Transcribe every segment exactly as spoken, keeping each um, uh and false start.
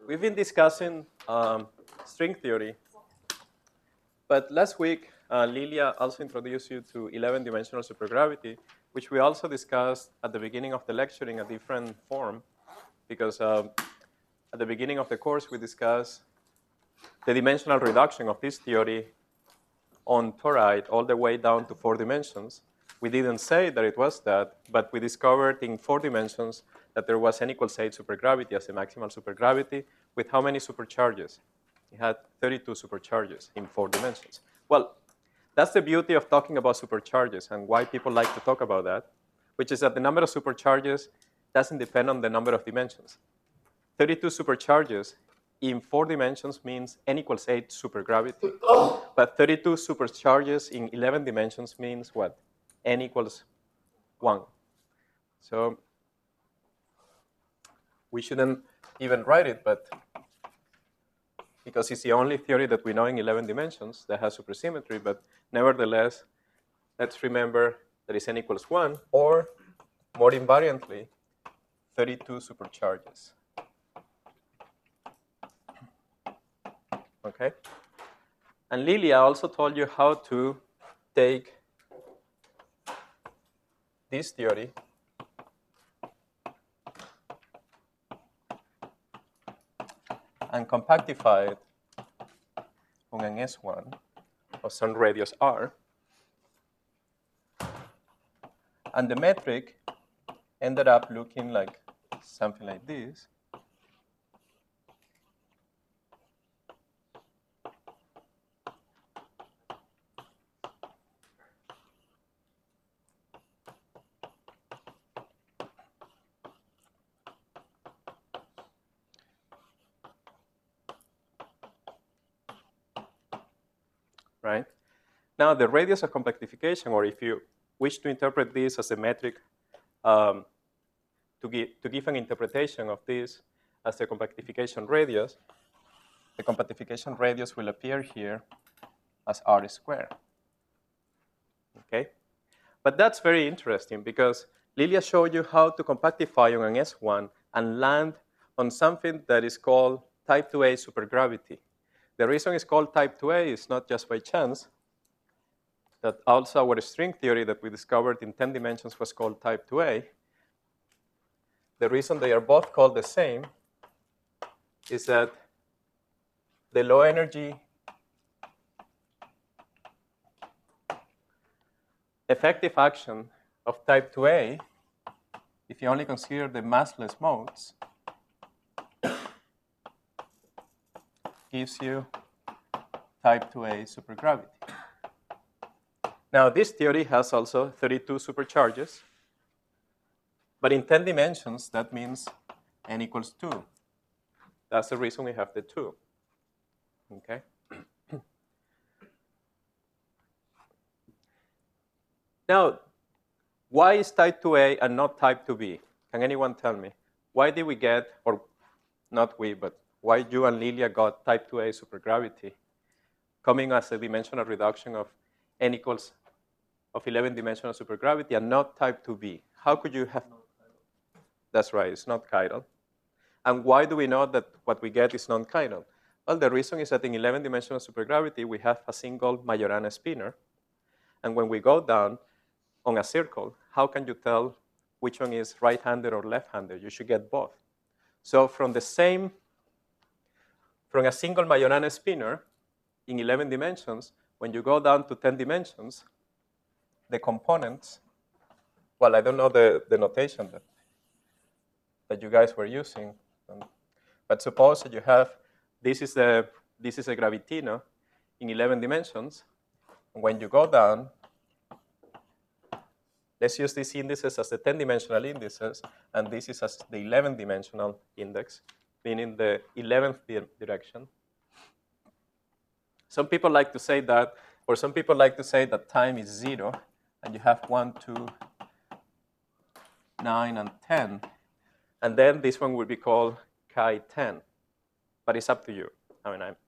We've been discussing um, string theory, but last week uh, Lilia also introduced you to eleven-dimensional supergravity, which we also discussed at the beginning of the lecture in a different form, because uh, at the beginning of the course we discussed the dimensional reduction of this theory on toroid all the way down to four dimensions. We didn't say that it was that, but we discovered in four dimensions that there was n equals eight supergravity as the maximal supergravity with how many supercharges? It had thirty-two supercharges in four dimensions. Well, that's the beauty of talking about supercharges and why people like to talk about that, which is that the number of supercharges doesn't depend on the number of dimensions. thirty-two supercharges in four dimensions means n equals eight supergravity. But thirty-two supercharges in eleven dimensions means what? N equals one. So we shouldn't even write it, but because it's the only theory that we know in eleven dimensions that has supersymmetry, but nevertheless, let's remember that it's n equals one, or more invariantly, thirty-two supercharges. Okay? And Lilia also told you how to take this theory and compactify it on an S one of some radius R. And the metric ended up looking like something like this. Right? Now, the radius of compactification, or if you wish to interpret this as a metric, um, to, give, to give an interpretation of this as the compactification radius, the compactification radius will appear here as R squared. Okay? But that's very interesting because Lilia showed you how to compactify on an S one and land on something that is called type two A supergravity. The reason it's called type two A is not just by chance, that also our string theory that we discovered in ten dimensions was called type two A. The reason they are both called the same is that the low energy effective action of type two A, if you only consider the massless modes, gives you type two A supergravity. Now, this theory has also thirty-two supercharges, but in ten dimensions, that means n equals two. That's the reason we have the two. Okay? Now, why is type two A and not type two B? Can anyone tell me? Why did we get, or not we, but why you and Lilia got type two A supergravity coming as a dimensional reduction of n equals of eleven-dimensional supergravity and not type two B? How could you have? That's right, it's not chiral. And why do we know that what we get is non-chiral? Well, the reason is that in eleven-dimensional supergravity, we have a single Majorana spinor. And when we go down on a circle, how can you tell which one is right-handed or left-handed? You should get both. So from the same, from a single Majorana spinor in eleven dimensions, when you go down to ten dimensions, the components, well, I don't know the, the notation that, that you guys were using, um, but suppose that you have, this is, the, this is a gravitino in eleven dimensions. When you go down, let's use these indices as the ten-dimensional indices, and this is as the eleven-dimensional index, meaning the eleventh di direction. Some people like to say that, or some people like to say that time is zero, and you have one, two, nine, and ten. And then this one would be called chi ten. But it's up to you. I mean, I'm,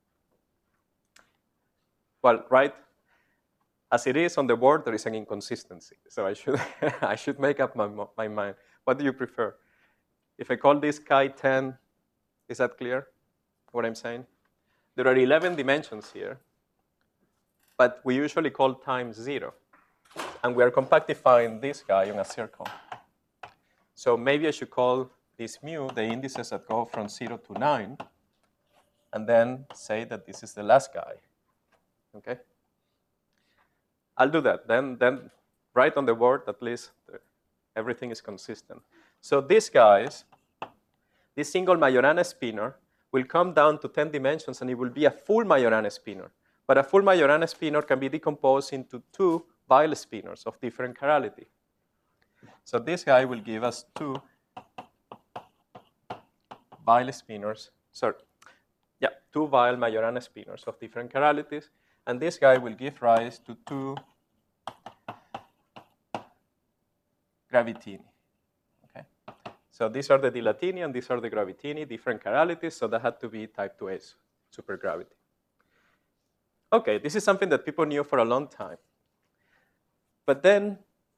well, right? As it is on the board, there is an inconsistency. So I should, I should make up my, my mind. What do you prefer? If I call this chi ten Is that clear, what I'm saying? There are eleven dimensions here, but we usually call time zero. And we are compactifying this guy on a circle. So maybe I should call this mu the indices that go from zero to nine, and then say that this is the last guy. Okay? I'll do that. Then, then write on the board, at least everything is consistent. So these guys, this single Majorana spinor, will come down to ten dimensions, and it will be a full Majorana spinor. But a full Majorana spinor can be decomposed into two Weyl spinors of different chirality. So this guy will give us two Weyl spinors, sorry, yeah, two Weyl Majorana spinors of different chiralities, and this guy will give rise to two Gravitini. Okay, so these are the Dilatini and these are the Gravitini, different chiralities, so that had to be type two A supergravity. Okay, this is something that people knew for a long time. But then,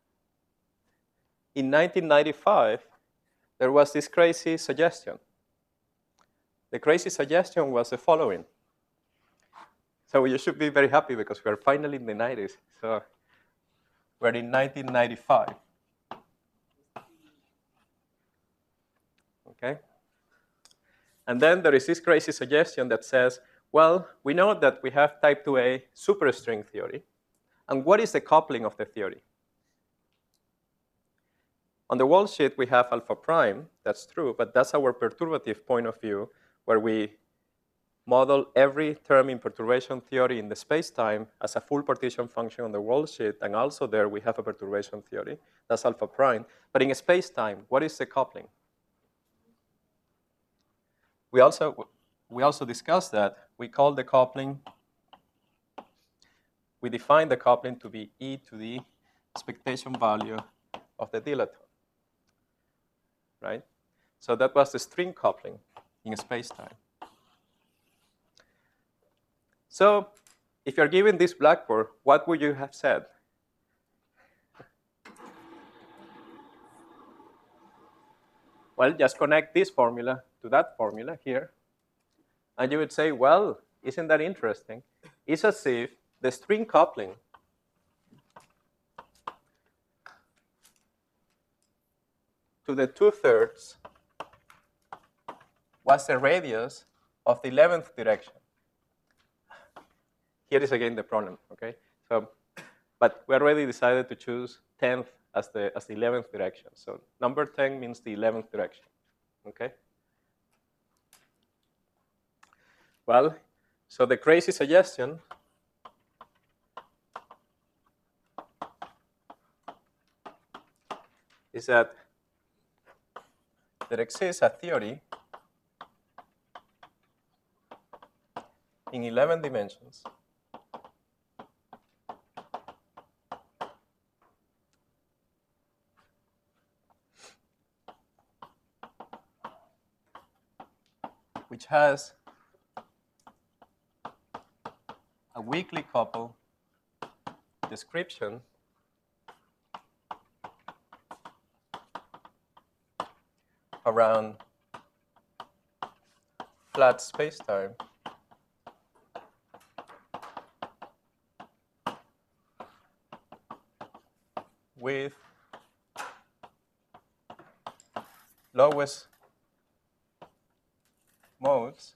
in nineteen ninety-five, there was this crazy suggestion. The crazy suggestion was the following. So you should be very happy because we are finally in the nineties. So we're in nineteen ninety-five. Okay? And then there is this crazy suggestion that says, well, we know that we have type two A superstring theory. And what is the coupling of the theory? On the wall sheet, we have alpha prime. That's true, but that's our perturbative point of view, where we model every term in perturbation theory in the space-time as a full partition function on the wall sheet, and also there we have a perturbation theory. That's alpha prime. But in space-time, what is the coupling? We also, we also discussed that. We call the coupling, we define the coupling to be e to the expectation value of the dilaton, right? So that was the string coupling in space-time. So if you're given this blackboard, what would you have said? Well, just connect this formula to that formula here. And you would say, well, isn't that interesting? It's as if the string coupling to the two-thirds was the radius of the eleventh direction. Here is again the problem, okay? So, but we already decided to choose tenth as the, as the eleventh direction. So number ten means the eleventh direction, okay? Well, so the crazy suggestion is that there exists a theory in eleven dimensions which has a weakly coupled description around flat spacetime with lowest modes,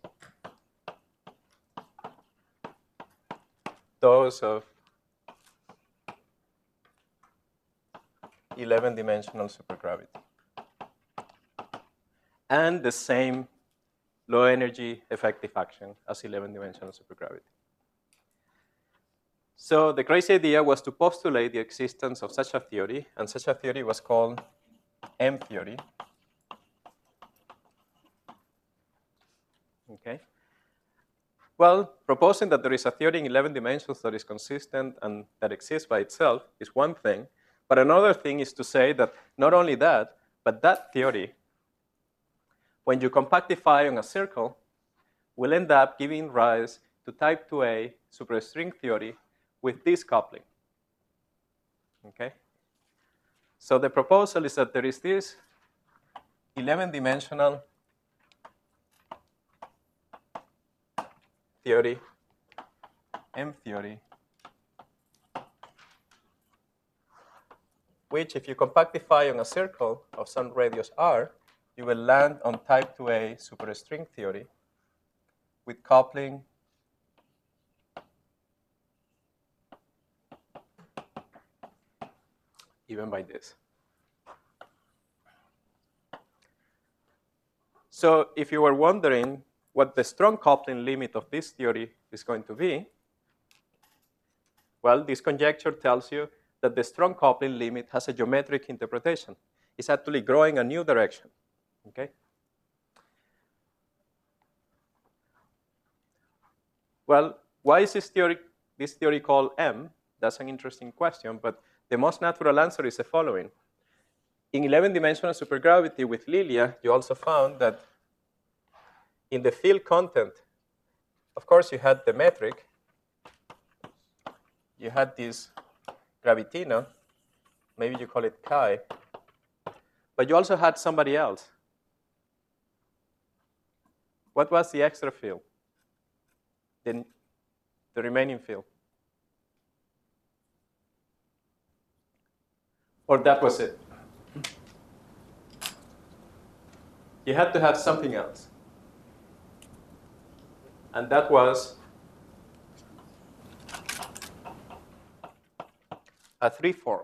those of eleven dimensional supergravity, and the same low energy effective action as eleven dimensional supergravity. So the crazy idea was to postulate the existence of such a theory, and such a theory was called M theory. Okay. Well, proposing that there is a theory in eleven dimensions that is consistent and that exists by itself is one thing. But another thing is to say that not only that, but that theory, when you compactify on a circle, will end up giving rise to type two A superstring theory with this coupling. Okay? So the proposal is that there is this eleven dimensional theory, M theory, which if you compactify on a circle of some radius r, you will land on type two A superstring theory with coupling even by this. So if you were wondering what the strong coupling limit of this theory is going to be, well, this conjecture tells you that the strong coupling limit has a geometric interpretation. It's actually growing a new direction, okay? Well, why is this theory, this theory called M? That's an interesting question, but the most natural answer is the following. In eleven-dimensional supergravity with Lilia, you also found that in the field content, of course, you had the metric, you had this gravitina, maybe you call it chi, but you also had somebody else. What was the extra field? The, the remaining field? Or that was it? You had to have something else. And that was a three form.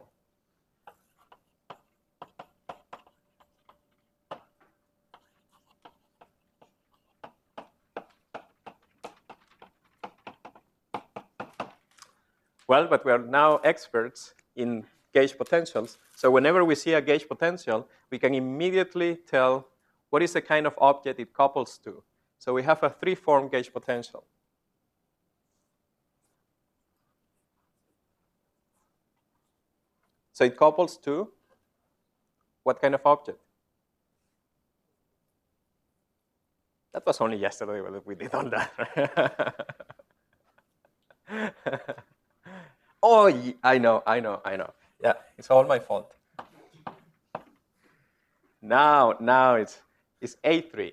Well, but we are now experts in gauge potentials. So whenever we see a gauge potential, we can immediately tell what is the kind of object it couples to. So we have a three-form gauge potential. So it couples to what kind of object? That was only yesterday that we did on that. Oh, I know, I know, I know. Yeah, it's all my fault. Now, now it's, it's A three.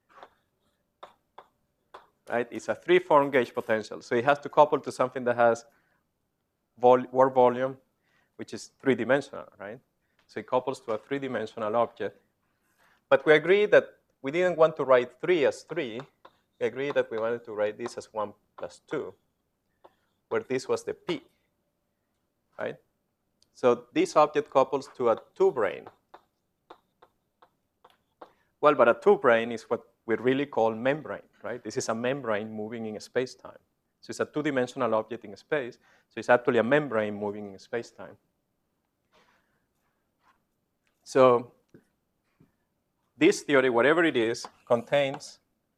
Right? It's a three-form gauge potential. So it has to couple to something that has vol work volume, which is three-dimensional, right? So it couples to a three-dimensional object. But we agreed that we didn't want to write three as three. We agreed that we wanted to write this as one plus two, where this was the P, right? So this object couples to a two-brane. Well, but a two-brane is what we really call membrane, right? This is a membrane moving in space-time. So it's a two-dimensional object in space. So it's actually a membrane moving in space-time. So this theory, whatever it is, contains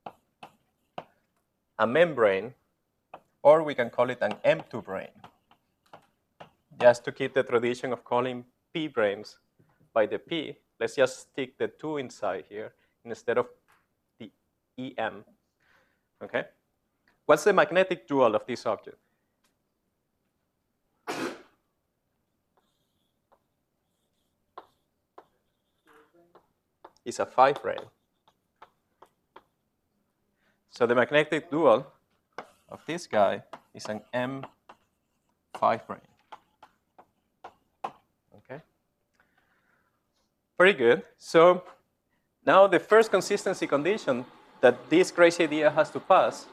a membrane, or we can call it an M two brane, just to keep the tradition of calling P branes by the P. Let's just stick the two inside here instead of the E M, okay? What's the magnetic dual of this object? It's a five brane. So the magnetic dual of this guy is an M five brane. Okay? Very good. So now the first consistency condition that this crazy idea has to pass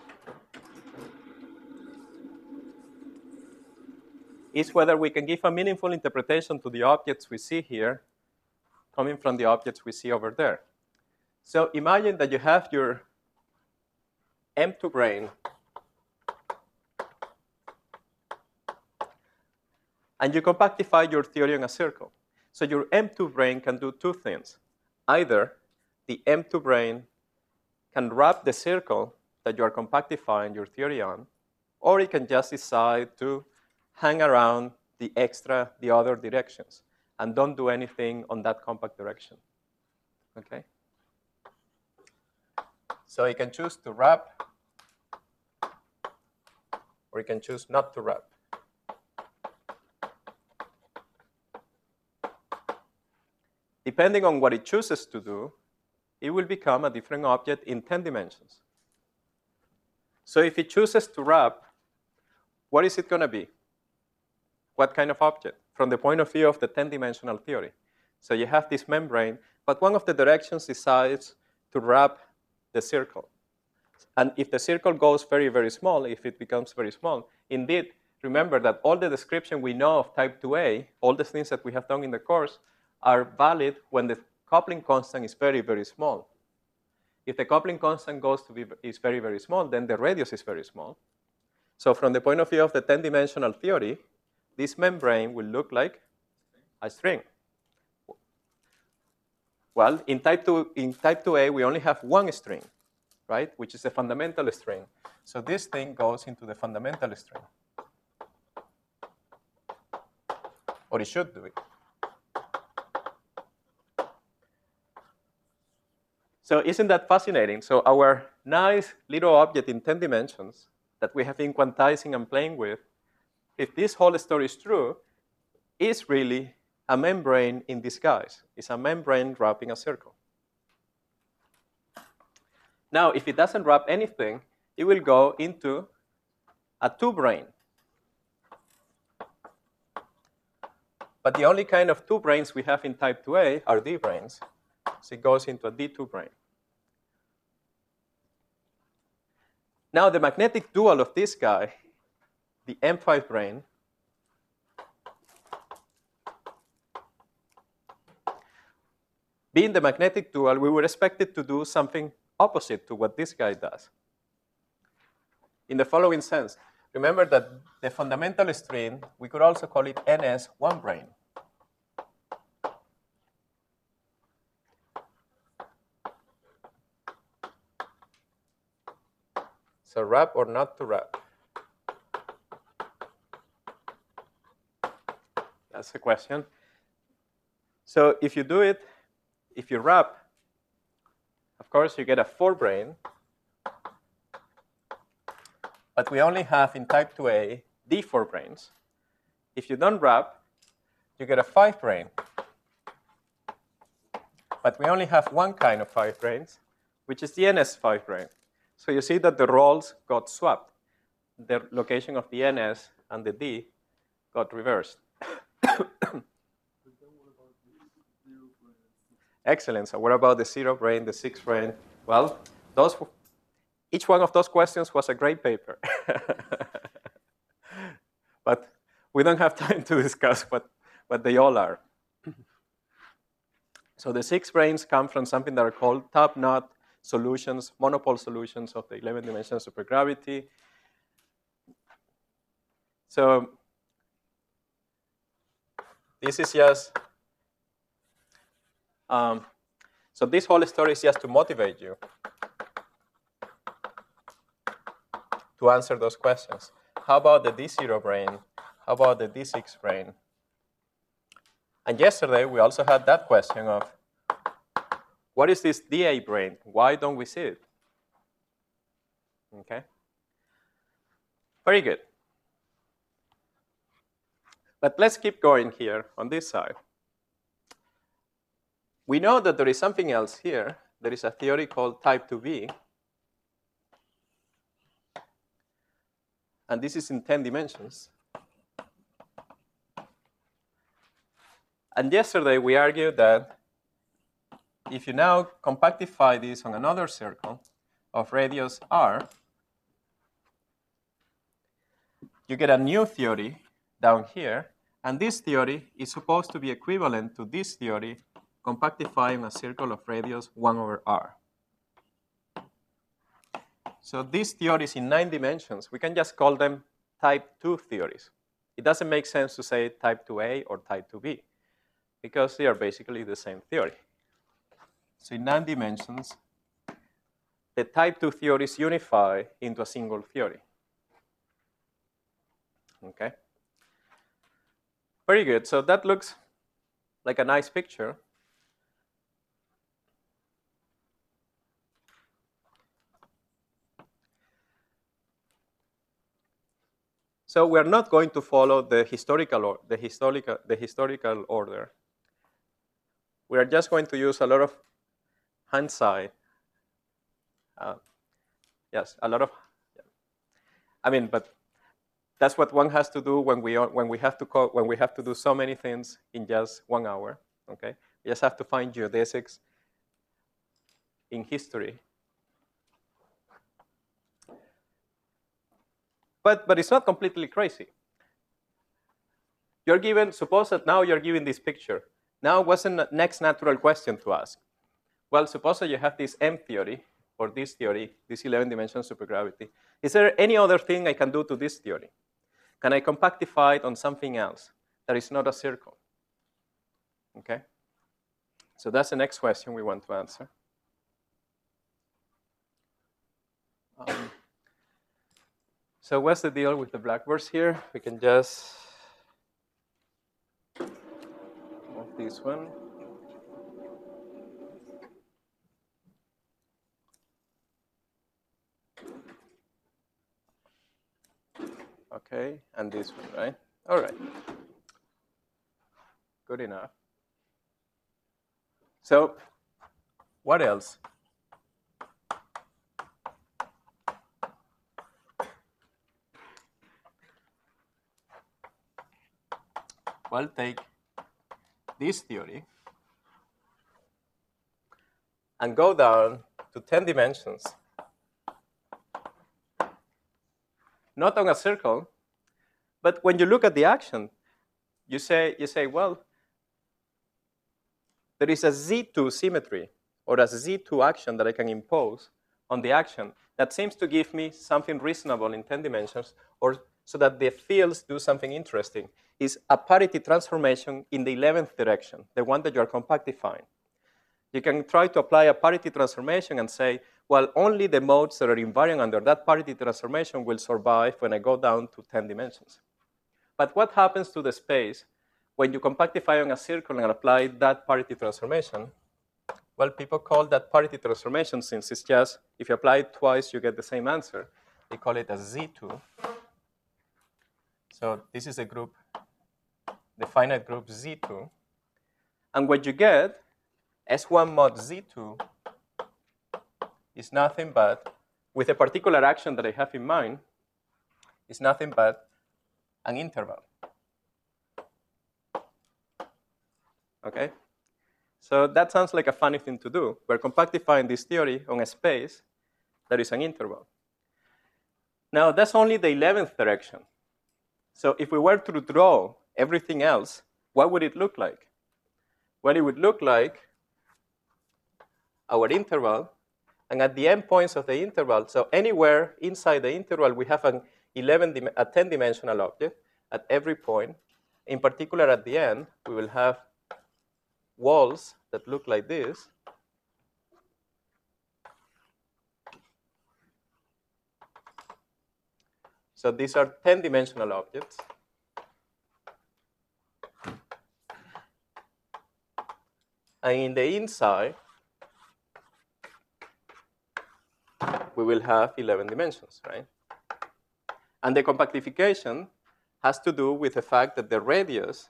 is whether we can give a meaningful interpretation to the objects we see here coming from the objects we see over there. So imagine that you have your M two brane and you compactify your theory on a circle. So your M two brane can do two things. Either the M two brane can wrap the circle that you are compactifying your theory on, or it can just decide to hang around the extra, the other directions, and don't do anything on that compact direction, okay? So you can choose to wrap, or you can choose not to wrap. Depending on what it chooses to do, it will become a different object in ten dimensions. So if it chooses to wrap, what is it going to be? What kind of object? From the point of view of the ten-dimensional theory. So you have this membrane, but one of the directions decides to wrap the circle. And if the circle goes very, very small, if it becomes very small, indeed, remember that all the description we know of type two A, all the things that we have done in the course, are valid when the coupling constant is very, very small. If the coupling constant goes to be is very, very small, then the radius is very small. So from the point of view of the ten-dimensional theory, this membrane will look like a string. Well, in type two, in type two A, we only have one string, right, which is the fundamental string. So this thing goes into the fundamental string. Or it should do it. So isn't that fascinating? So our nice little object in ten dimensions that we have been quantizing and playing with, if this whole story is true, is really a membrane in disguise. It's a membrane wrapping a circle. Now, if it doesn't wrap anything, it will go into a two-brane. But the only kind of two branes we have in type two A are D branes. So it goes into a D two brane. Now, the magnetic dual of this guy, the M five brane, being the magnetic dual, we were expected to do something opposite to what this guy does. In the following sense, remember that the fundamental string, we could also call it N S one brane. So wrap or not to wrap? That's the question. So if you do it, if you wrap, of course, you get a four brane. But we only have in type two A D four branes. If you don't wrap, you get a five brane. But we only have one kind of five branes, which is the N S five brane. So you see that the roles got swapped. The location of the N S and the D got reversed. Excellent. So what about the zero brane, the six brane? Well, those, each one of those questions was a great paper. But we don't have time to discuss what, what they all are. So the six branes come from something that are called top-knot solutions, monopole solutions of the eleven-dimensional supergravity. So this is just, um, so this whole story is just to motivate you to answer those questions. How about the D zero brane? How about the D six brane? And yesterday, we also had that question of, what is this D eight brane? Why don't we see it? Okay. Very good. But let's keep going here on this side. We know that there is something else here. There is a theory called type two B. And this is in ten dimensions. And yesterday, we argued that if you now compactify this on another circle of radius r, you get a new theory down here. And this theory is supposed to be equivalent to this theory compactifying a circle of radius one over r. So these theories in nine dimensions, we can just call them type two theories. It doesn't make sense to say type two A or type two B because they are basically the same theory. So in nine dimensions, the type two theories unify into a single theory. Okay? Very good. So that looks like a nice picture. So we're not going to follow the historical, or, the historical, the historical order. We are just going to use a lot of hindsight. Uh, yes, a lot of I mean, but that's what one has to do when we are, when we have to call, when we have to do so many things in just one hour. Okay, you just have to find geodesics in history. But but it's not completely crazy. You're given, suppose that now you're given this picture. Now, what's the next natural question to ask? Well, suppose that you have this M theory, or this theory, this eleven-dimensional supergravity. Is there any other thing I can do to this theory? Can I compactify it on something else that is not a circle? Okay? So that's the next question we want to answer. Um, so what's the deal with the blackboards here? We can just move this one. Okay, and this one, right? All right. Good enough. So, what else? Well, take this theory and go down to ten dimensions. Not on a circle, but when you look at the action, you say, you say, well, there is a Z two symmetry or a Z two action that I can impose on the action that seems to give me something reasonable in ten dimensions, or so that the fields do something interesting, is a parity transformation in the eleventh direction, the one that you are compactifying. You can try to apply a parity transformation and say, well, only the modes that are invariant under that parity transformation will survive when I go down to ten dimensions. But what happens to the space when you compactify on a circle and apply that parity transformation? Well, people call that parity transformation, since it's just, if you apply it twice, you get the same answer. They call it a Z two. So this is a group, the finite group Z two. And what you get, S one mod Z two, is nothing but, with a particular action that I have in mind, is nothing but an interval. Okay? So that sounds like a funny thing to do. We're compactifying this theory on a space that is an interval. Now, that's only the eleventh direction. So if we were to draw everything else, what would it look like? Well, it would look like our interval, and at the endpoints of the interval, so anywhere inside the interval, we have an eleven, a ten-dimensional object at every point. In particular, at the end, we will have walls that look like this. So these are ten-dimensional objects. And in the inside, we will have eleven dimensions, right? And the compactification has to do with the fact that the radius,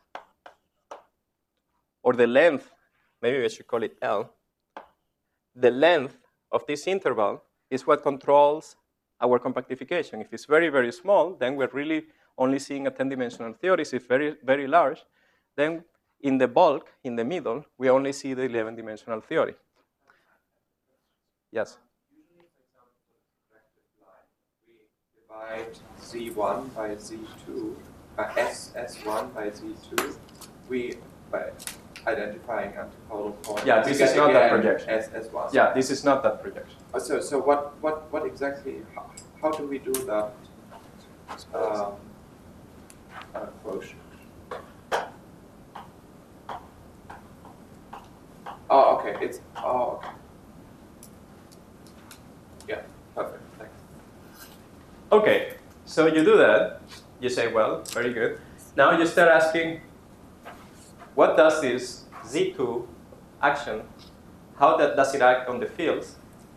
or the length, maybe I should call it L, the length of this interval is what controls our compactification. If it's very, very small, then we're really only seeing a ten-dimensional theory. If it's very, very large, then in the bulk, in the middle, we only see the eleven-dimensional theory. Yes? Divide Z one by Z two, uh, S, S1 by Z two, we, by identifying antipodal points. Yeah, this is not that projection. S, S1. Yeah, this is not that projection. Oh, so, so what, what, what exactly, how, how do we do that um, uh, quotient? Oh, okay, it's, oh, okay. Yeah, perfect, thanks. Okay, so you do that. You say, well, very good. Now you start asking, what does this Z two action, how that does it act on the fields?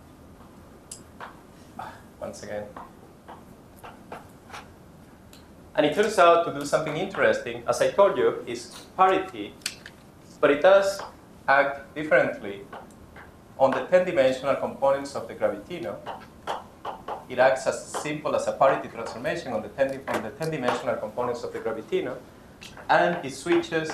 Once again. And it turns out to do something interesting. As I told you, it's parity, but it does act differently on the ten-dimensional components of the gravitino it acts as simple as a parity transformation on the ten, on the ten-dimensional components of the gravitino, and it switches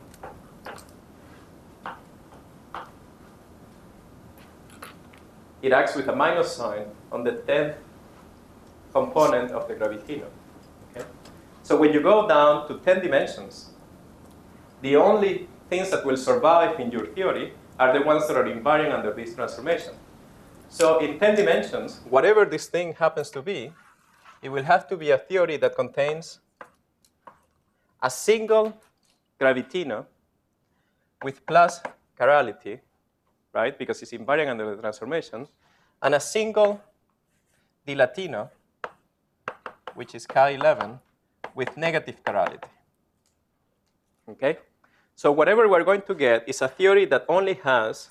it acts with a minus sign on the tenth component of the gravitino. Okay? So when you go down to ten dimensions, the only things that will survive in your theory are the ones that are invariant under this transformation. So in ten dimensions, whatever this thing happens to be, it will have to be a theory that contains a single gravitino with plus chirality, right, because it's invariant under the transformation, and a single dilatino, which is chi eleven, with negative chirality. Okay? So whatever we're going to get is a theory that only has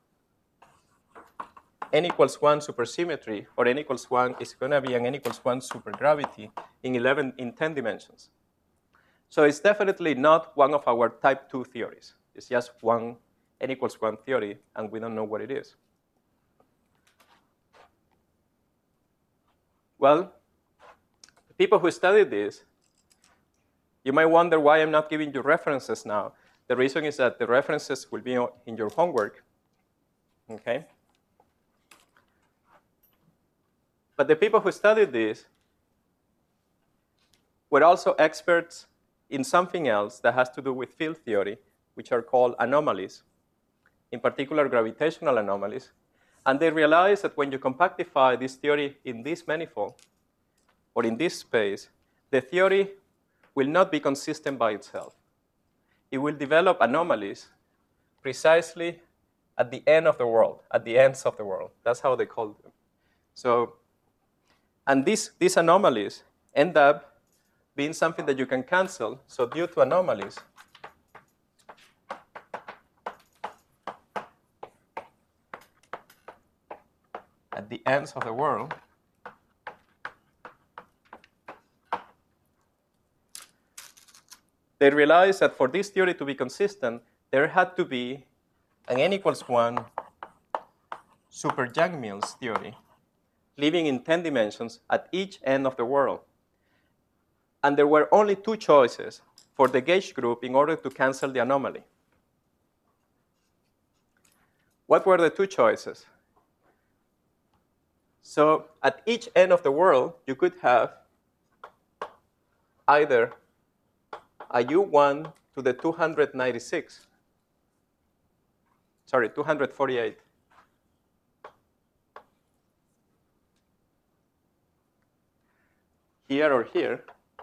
n equals one supersymmetry, or n equals one is going to be an n equals one supergravity in eleven in ten dimensions. So it's definitely not one of our type two theories. It's just one n equals one theory, and we don't know what it is. Well, the people who studied this, you might wonder why I'm not giving you references now. The reason is that the references will be in your homework. Okay? But the people who studied this were also experts in something else that has to do with field theory, which are called anomalies, in particular gravitational anomalies. And they realized that when you compactify this theory in this manifold, or in this space, the theory will not be consistent by itself. It will develop anomalies precisely at the end of the world, at the ends of the world. That's how they call them. So, and these, these anomalies end up being something that you can cancel. So due to anomalies, at the ends of the world, they realized that for this theory to be consistent, there had to be an n equals one super Yang-Mills theory living in ten dimensions at each end of the world. And there were only two choices for the gauge group in order to cancel the anomaly. What were the two choices? So at each end of the world, you could have either a U one to the two hundred ninety-six, sorry, two hundred forty-eight. Here or here.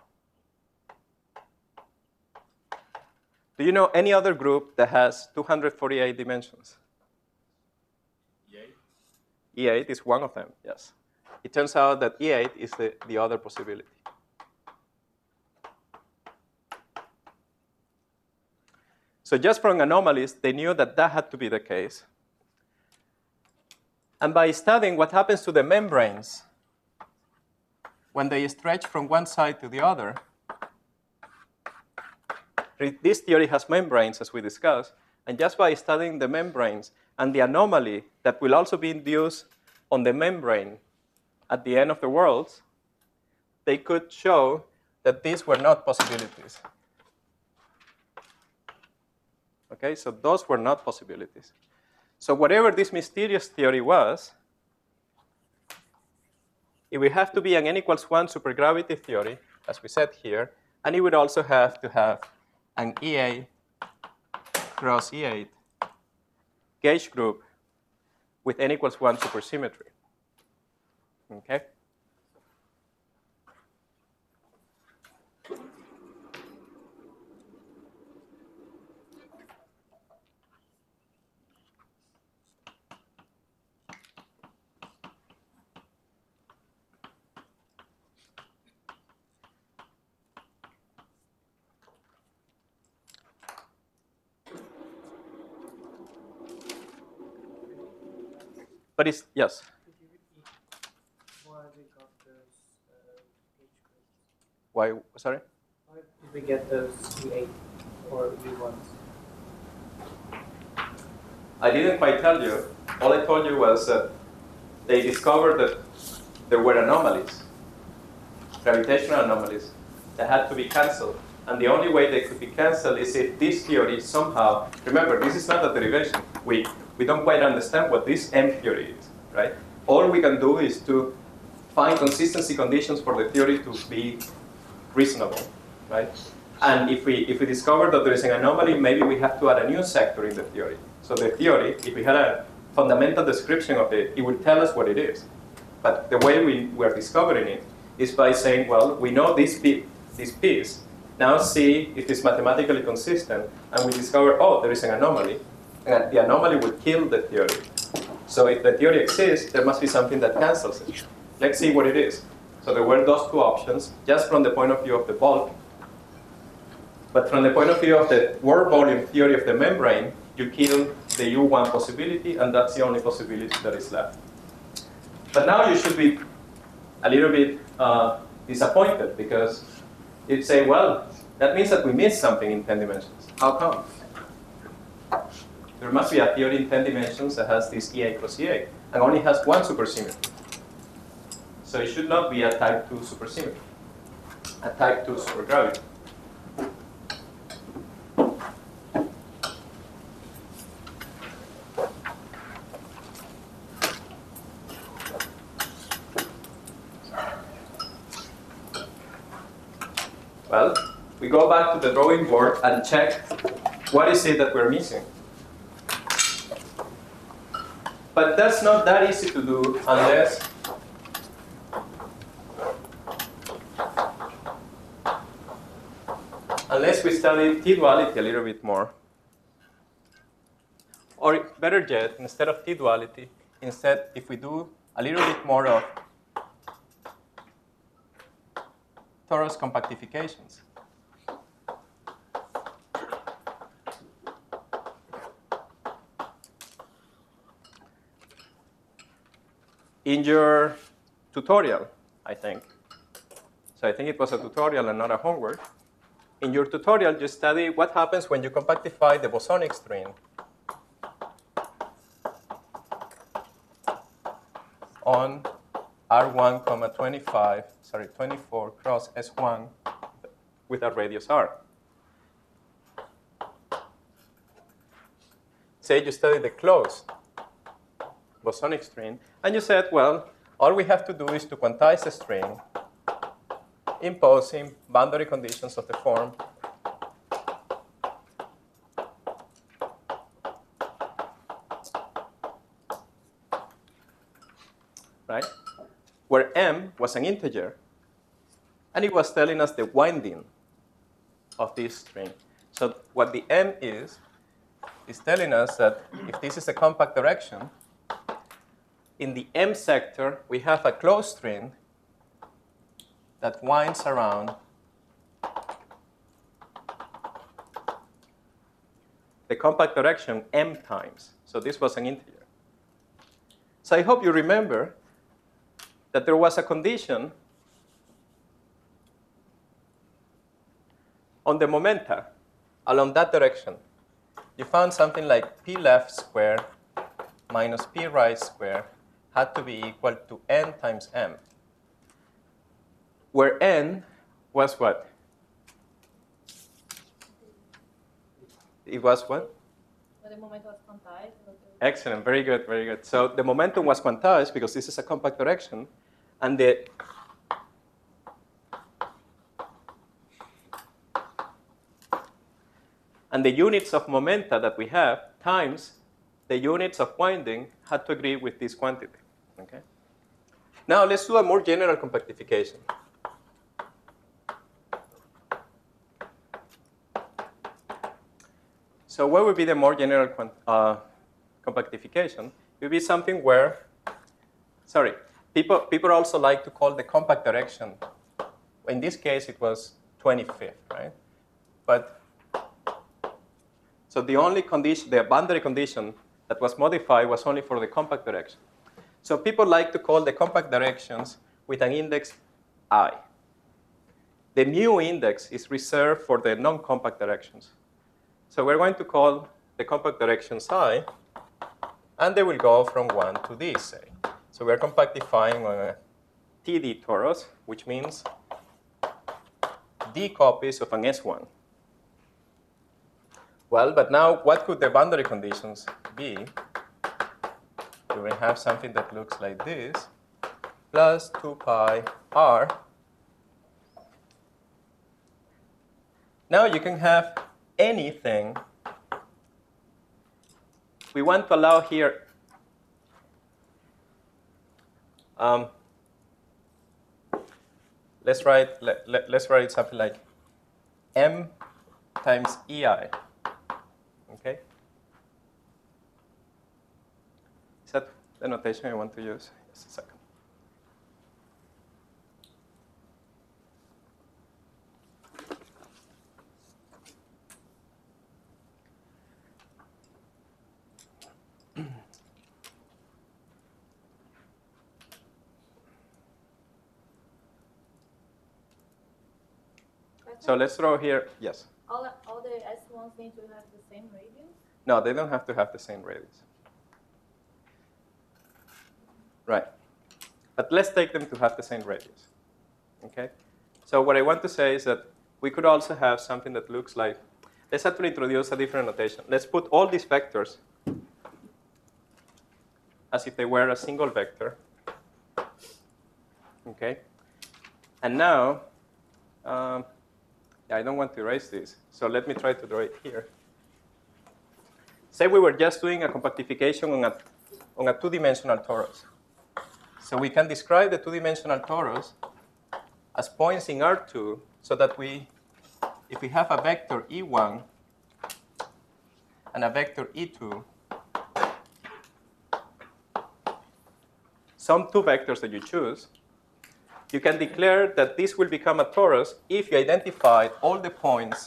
Do you know any other group that has two hundred forty-eight dimensions? E eight? E eight is one of them, yes. It turns out that E eight is the, the other possibility. So just from anomalies, they knew that that had to be the case. And by studying what happens to the membranes when they stretch from one side to the other, this theory has membranes, as we discussed, and just by studying the membranes and the anomaly that will also be induced on the membrane at the end of the worlds, they could show that these were not possibilities. Okay, so those were not possibilities. So whatever this mysterious theory was, it would have to be an n equals one supergravity theory, as we said here, and it would also have to have an E eight cross E eight gauge group with n equals one supersymmetry. Okay? But it's, yes? Could you repeat why we got those uh, gauge groups? Why, sorry? Why did we get those E eight or U ones? I didn't quite tell you. All I told you was that they discovered that there were anomalies, gravitational anomalies, that had to be canceled. And the only way they could be canceled is if this theory somehow, remember, this is not a derivation. We, we don't quite understand what this M theory is, right? All we can do is to find consistency conditions for the theory to be reasonable, right? And if we, if we discover that there is an anomaly, maybe we have to add a new sector in the theory. So the theory, if we had a fundamental description of it, it would tell us what it is. But the way we, we are discovering it is by saying, well, we know this, piece, this piece, now see if it's mathematically consistent, and we discover, oh, there is an anomaly, and the anomaly will kill the theory. So if the theory exists, there must be something that cancels it. Let's see what it is. So there were those two options, just from the point of view of the bulk. But from the point of view of the world volume theory of the membrane, you kill the U one possibility, and that's the only possibility that is left. But now you should be a little bit uh, disappointed, because you'd say, well, that means that we missed something in ten dimensions. How come? There must be a theory in ten dimensions that has this E A plus E A, and only has one supersymmetry. So it should not be a type two supersymmetry, a type two supergravity. Well, we go back to the drawing board and check what is it that we're missing. But that's not that easy to do unless unless we study T-duality a little bit more. Or better yet, instead of T-duality, instead if we do a little bit more of torus compactifications. In your tutorial, I think, so I think it was a tutorial and not a homework, in your tutorial you study what happens when you compactify the bosonic string on R one, twenty-five, sorry, twenty-four cross S one with a radius R. Say you study the closed bosonic string, and you said, well, all we have to do is to quantize the string, imposing boundary conditions of the form right? Where M was an integer, and it was telling us the winding of this string. So what the M is, is telling us that if this is a compact direction, in the M sector, we have a closed string that winds around the compact direction M times. So this was an integer. So I hope you remember that there was a condition on the momenta along that direction. You found something like P left squared minus P right squared had to be equal to N times M, where N was what? It was what? Well, the momentum was quantized. Excellent, very good, very good. So the momentum was quantized because this is a compact direction, and the and the units of momenta that we have times the units of winding had to agree with this quantity. Okay. Now let's do a more general compactification. So what would be the more general uh, compactification? It would be something where, sorry, people, people also like to call the compact direction. In this case, it was twenty-fifth, right? But, so the only condition, the boundary condition that was modified was only for the compact direction. So people like to call the compact directions with an index I. The mu index is reserved for the non-compact directions. So we're going to call the compact directions I, and they will go from one to this, say. So we're compactifying on a T D torus, which means D copies of an S one. Well, but now what could the boundary conditions be? We will have something that looks like this, plus two pi r. Now you can have anything. We want to allow here um, let's write let, let, let's write something like m times ei. Okay? Is that the notation I want to use? Just a second. So let's throw here, yes. All, all the S ones need to have the same radius? No, they don't have to have the same radius. Right. But let's take them to have the same radius. Okay? So what I want to say is that we could also have something that looks like, let's actually introduce a different notation. Let's put all these vectors as if they were a single vector. Okay? And now, um, I don't want to erase this, so let me try to draw it here. Say we were just doing a compactification on a, on a two-dimensional torus. So we can describe the two-dimensional torus as points in R two, so that we, if we have a vector E one and a vector E two, some two vectors that you choose, you can declare that this will become a torus if you identify all the points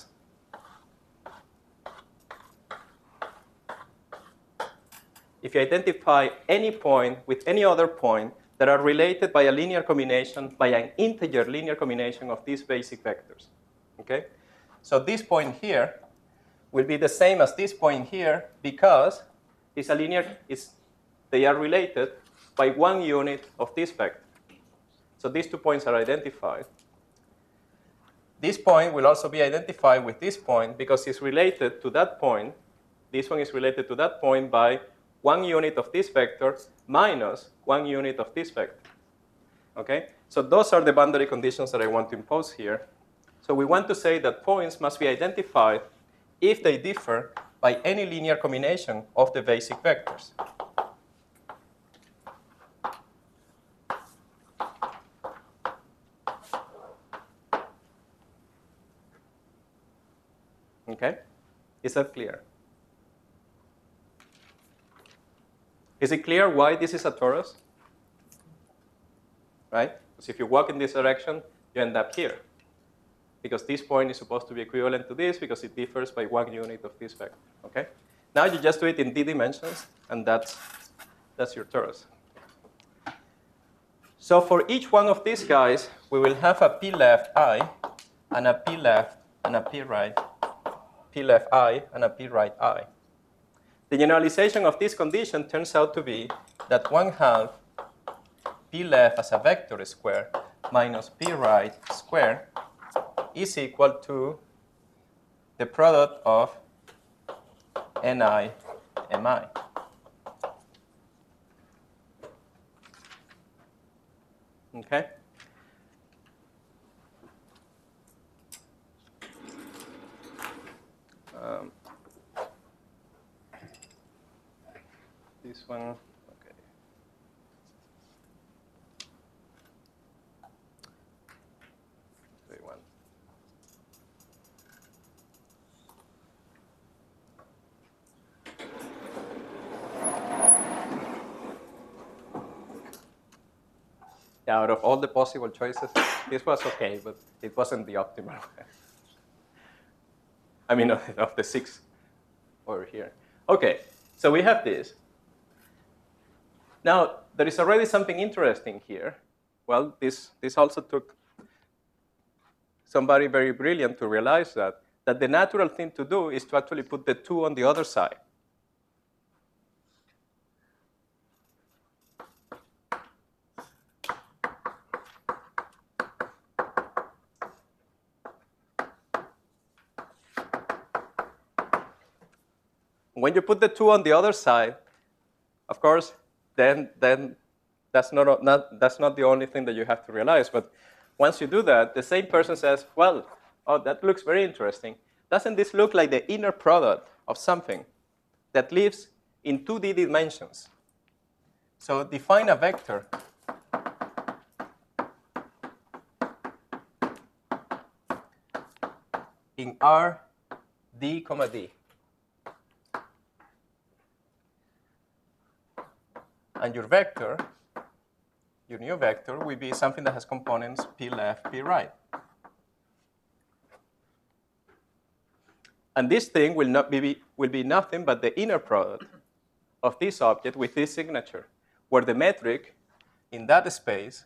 if you identify any point with any other point that are related by a linear combination, by an integer linear combination of these basic vectors. Okay? So this point here will be the same as this point here because it's a linear, it's, they are related by one unit of this vector. So these two points are identified. This point will also be identified with this point because it's related to that point. This one is related to that point by one unit of this vector minus one unit of this vector. Okay? So those are the boundary conditions that I want to impose here. So we want to say that points must be identified if they differ by any linear combination of the basic vectors. Okay? Is that clear? Is it clear why this is a torus? Right? Because if you walk in this direction, you end up here. Because this point is supposed to be equivalent to this because it differs by one unit of this vector. Okay? Now you just do it in d dimensions, and that's, that's your torus. So for each one of these guys, we will have a p left I, and a p left, and a p right, p left I, and a p right I. The generalization of this condition turns out to be that one half p left as a vector square minus p right square is equal to the product of ni mi. Okay? Um, this one, okay. Three, one. Yeah, out of all the possible choices, this was okay, but it wasn't the optimal. I mean, of, of the six over here. Okay, so we have this. Now, there is already something interesting here. Well, this, this also took somebody very brilliant to realize that, that the natural thing to do is to actually put the two on the other side. When you put the two on the other side, of course, then, then that's, not, not, that's not the only thing that you have to realize. But once you do that, the same person says, well, oh, that looks very interesting. Doesn't this look like the inner product of something that lives in two D dimensions? So define a vector in R, D, comma D. And your vector, your new vector, will be something that has components P left, P right. And this thing will, not be, will be nothing but the inner product of this object with this signature, where the metric in that space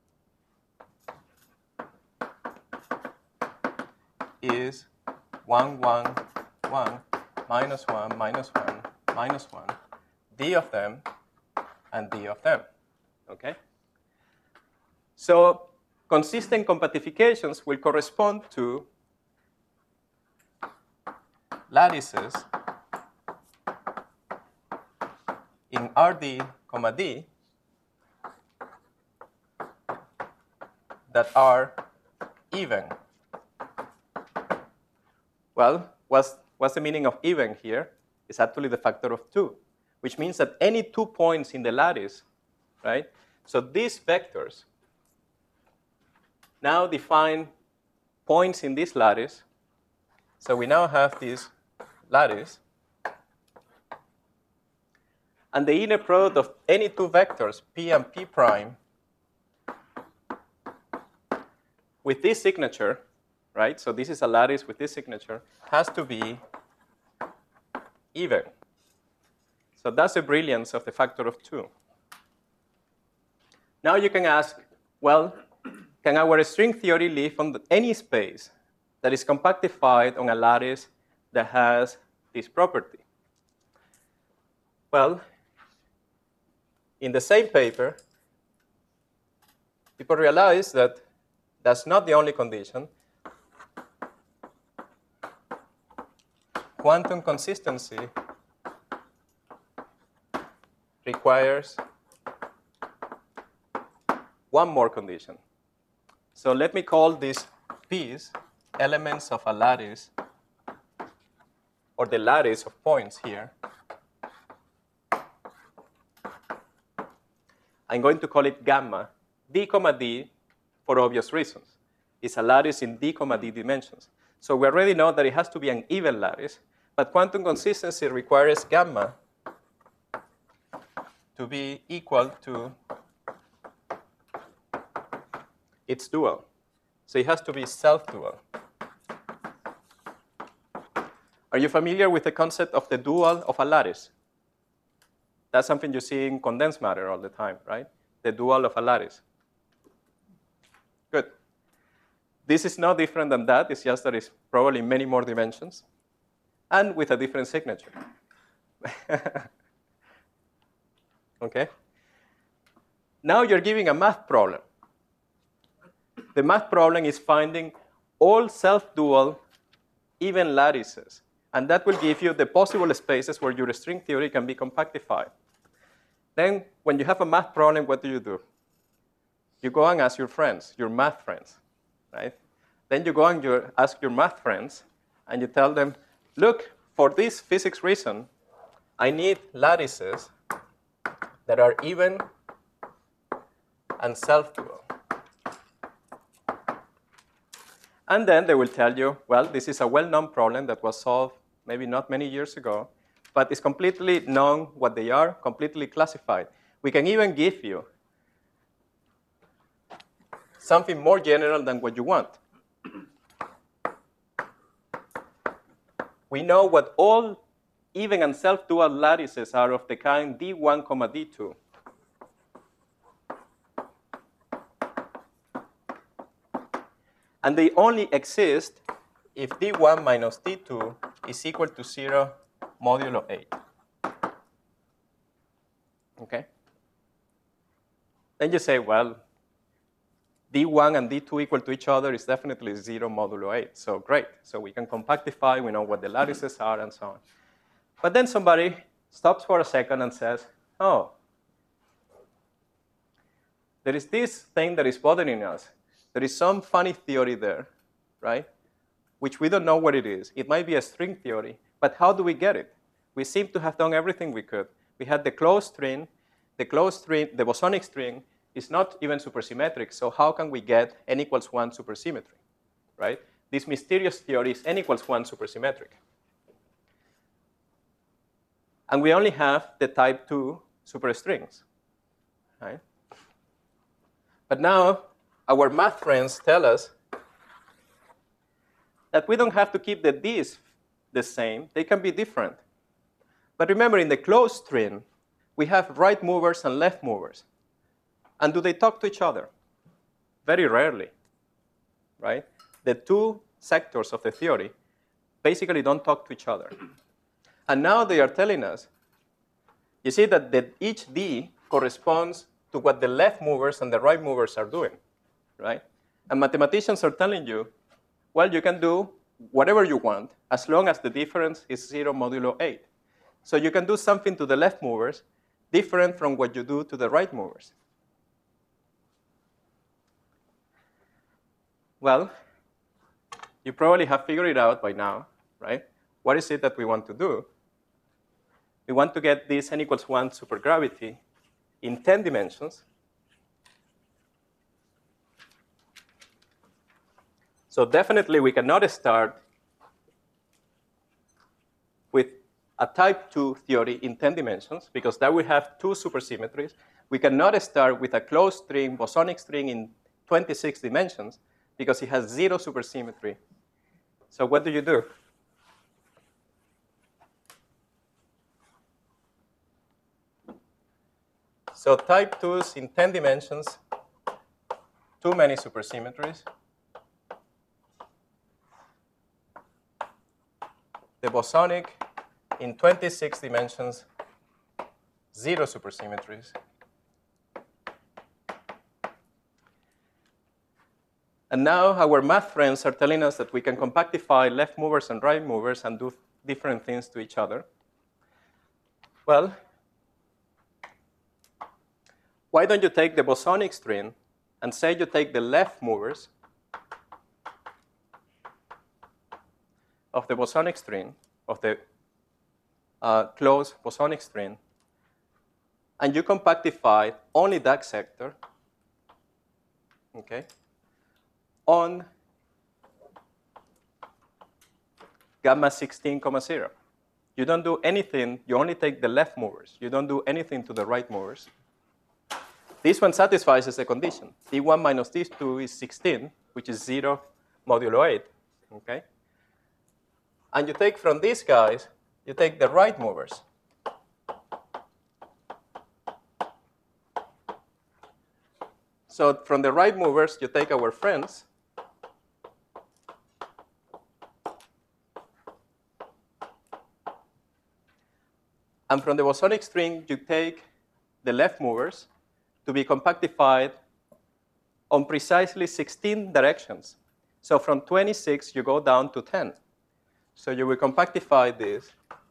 is one, one, one, minus one, minus one, minus one, D of them, and D of them, okay? So consistent compactifications will correspond to lattices in R D, comma D that are even. Well, what's, what's the meaning of even here? It's actually the factor of two, which means that any two points in the lattice, right? So these vectors now define points in this lattice. So we now have this lattice. And the inner product of any two vectors, P and P prime, with this signature, right? So this is a lattice with this signature, has to be even. So that's the brilliance of the factor of two. Now you can ask, well, can our string theory live on any space that is compactified on a lattice that has this property? Well, in the same paper, people realize that that's not the only condition. Quantum consistency requires one more condition. So let me call these P's elements of a lattice, or the lattice of points here. I'm going to call it gamma. D comma D, for obvious reasons, is a lattice in D comma D dimensions. So we already know that it has to be an even lattice, but quantum consistency requires gamma to be equal to its dual. So it has to be self-dual. Are you familiar with the concept of the dual of a lattice? That's something you see in condensed matter all the time, right? The dual of a lattice. Good. This is no different than that. It's just that it's probably many more dimensions and with a different signature. Okay? Now you're giving a math problem. The math problem is finding all self-dual even lattices. And that will give you the possible spaces where your string theory can be compactified. Then when you have a math problem, what do you do? You go and ask your friends, your math friends, right? Then you go and you ask your math friends, and you tell them, look, for this physics reason, I need lattices that are even and self-dual. And then they will tell you, well, this is a well-known problem that was solved maybe not many years ago, but it's completely known what they are, completely classified. We can even give you something more general than what you want. We know what all even and self-dual lattices are of the kind D one comma D two. And they only exist if D one minus D two is equal to zero modulo eight. Okay? Then you say, well, D one and D two equal to each other is definitely zero modulo eight. So great. So we can compactify. We know what the lattices are and so on. But then somebody stops for a second and says, oh, there is this thing that is bothering us. There is some funny theory there, right? Which we don't know what it is. It might be a string theory, but how do we get it? We seem to have done everything we could. We had the closed string. The closed string, the bosonic string, is not even supersymmetric, so how can we get n equals one supersymmetry, right? This mysterious theory is n equals one supersymmetric. And we only have the type two superstrings, right? But now, our math friends tell us that we don't have to keep the d's the same. They can be different. But remember, in the closed string, we have right movers and left movers. And do they talk to each other? Very rarely, right? The two sectors of the theory basically don't talk to each other. And now they are telling us, you see that the, each d corresponds to what the left movers and the right movers are doing, right? And mathematicians are telling you, well, you can do whatever you want as long as the difference is zero modulo eight. So you can do something to the left movers different from what you do to the right movers. Well, you probably have figured it out by now, right? What is it that we want to do? We want to get this n equals one supergravity in ten dimensions. So definitely we cannot start with a type two theory in ten dimensions, because that would have two supersymmetries. We cannot start with a closed string, bosonic string in twenty-six dimensions, because it has zero supersymmetry. So what do you do? So type twos in ten dimensions, too many supersymmetries. The bosonic in twenty-six dimensions, zero supersymmetries. And now our math friends are telling us that we can compactify left movers and right movers and do different things to each other. Well, why don't you take the bosonic string and say you take the left movers of the bosonic string, of the uh, closed bosonic string, and you compactify only that sector, okay, on gamma sixteen comma zero. You don't do anything, you only take the left movers. You don't do anything to the right movers. This one satisfies the condition. d one minus d two is sixteen, which is zero modulo eight, okay? And you take from these guys, you take the right movers. So from the right movers, you take our friends. And from the bosonic string, you take the left movers to be compactified on precisely sixteen directions. So from twenty-six, you go down to ten. So you will compactify this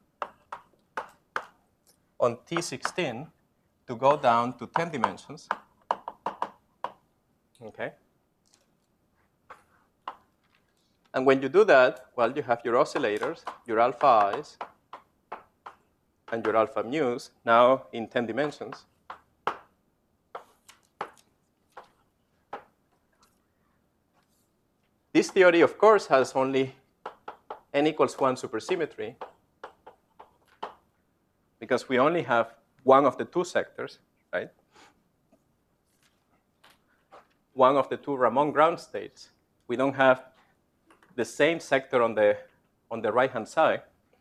on T sixteen to go down to ten dimensions. Okay? And when you do that, well, you have your oscillators, your alpha i's, and your alpha mu's, now in ten dimensions. This theory, of course, has only n equals one supersymmetry, because we only have one of the two sectors, right? One of the two Ramon ground states. We don't have the same sector on the, on the right-hand side.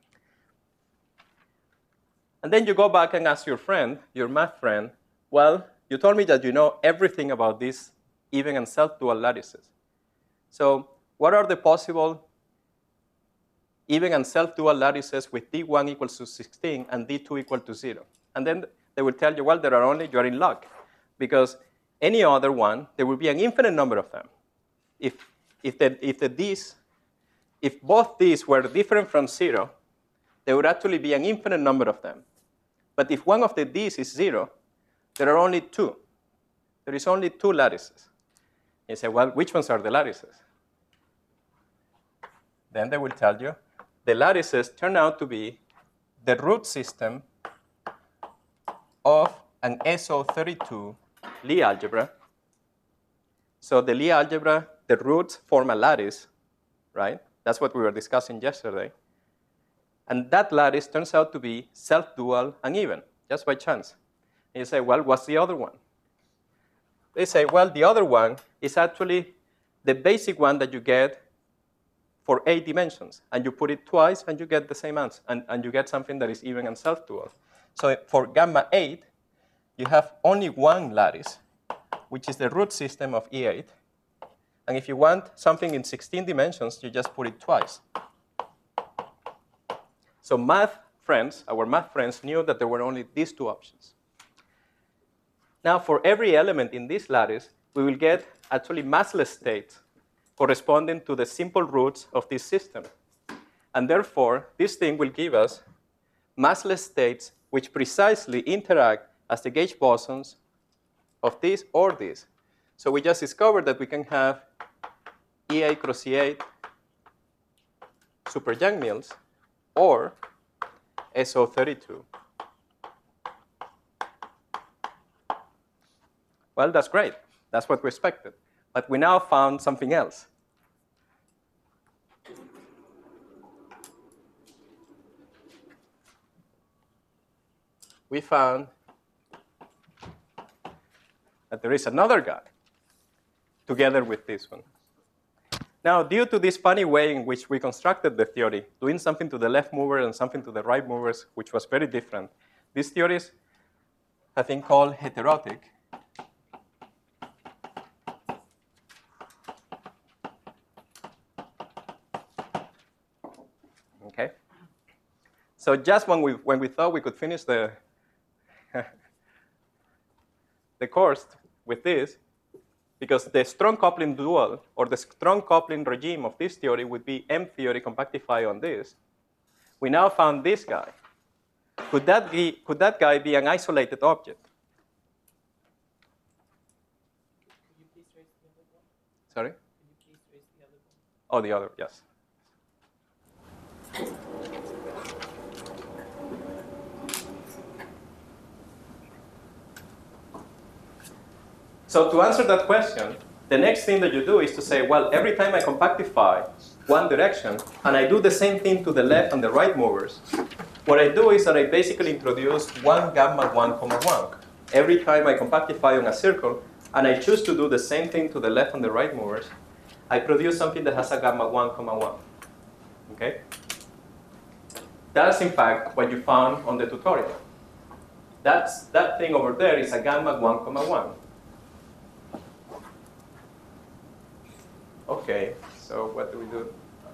And then you go back and ask your friend, your math friend, well, you told me that you know everything about these even and self-dual lattices. So what are the possible even and self-dual lattices with d one equals to sixteen and d two equal to zero? And then they will tell you, well, there are only, you're in luck, because any other one, there will be an infinite number of them. If, if, the, if, the d's, if both these were different from zero, there would actually be an infinite number of them. But if one of the D's is zero, there are only two. There is only two lattices. You say, well, which ones are the lattices? Then they will tell you the lattices turn out to be the root system of an S O thirty-two Lie algebra. So the Lie algebra, the roots form a lattice, right? That's what we were discussing yesterday. And that lattice turns out to be self-dual and even, just by chance. And you say, well, what's the other one? They say, well, the other one is actually the basic one that you get for eight dimensions. And you put it twice, and you get the same answer. And, and you get something that is even and self-dual. So for gamma eight, you have only one lattice, which is the root system of E eight. And if you want something in sixteen dimensions, you just put it twice. So math friends, our math friends, knew that there were only these two options. Now, for every element in this lattice, we will get actually massless states corresponding to the simple roots of this system. And therefore, this thing will give us massless states which precisely interact as the gauge bosons of this or this. So we just discovered that we can have E eight cross E eight super Young-Mills or S O thirty-two. Well, that's great. That's what we expected. But we now found something else. We found that there is another guy together with this one. Now, due to this funny way in which we constructed the theory, doing something to the left mover and something to the right movers, which was very different, these theories have been called heterotic. Okay? So just when we, when we thought we could finish the, the course with this, because the strong coupling dual or the strong coupling regime of this theory would be M theory compactified on this, we now found this guy. Could that, be, could that guy be an isolated object? Could you please raise the other one? Sorry? Could you please raise the other one? Oh, the other, yes. So to answer that question, the next thing that you do is to say, well, every time I compactify one direction, and I do the same thing to the left and the right movers, what I do is that I basically introduce one gamma one comma one. Every time I compactify on a circle, and I choose to do the same thing to the left and the right movers, I produce something that has a gamma one comma one. Okay? That's, in fact, what you found on the tutorial. That's, that thing over there is a gamma one comma one. Okay, so what do we do?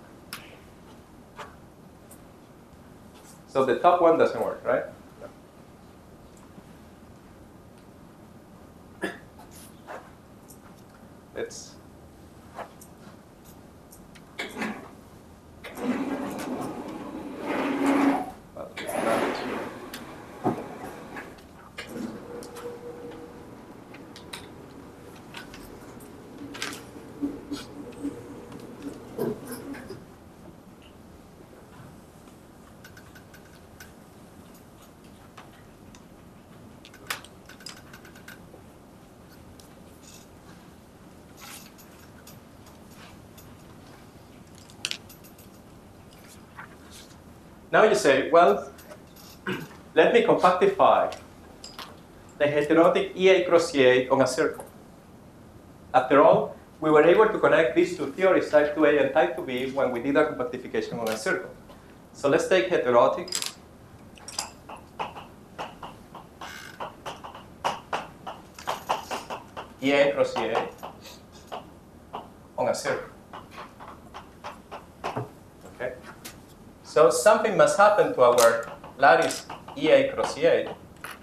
So the top one doesn't work, right? No. Let's. Well, it's not. Now you say, well, let me compactify the heterotic E eight cross E eight on a circle. After all, we were able to connect these two theories, type two A and type two B, when we did our compactification on a circle. So let's take heterotic. E eight cross E eight on a circle. Okay? So something must happen to our lattice E eight cross E eight.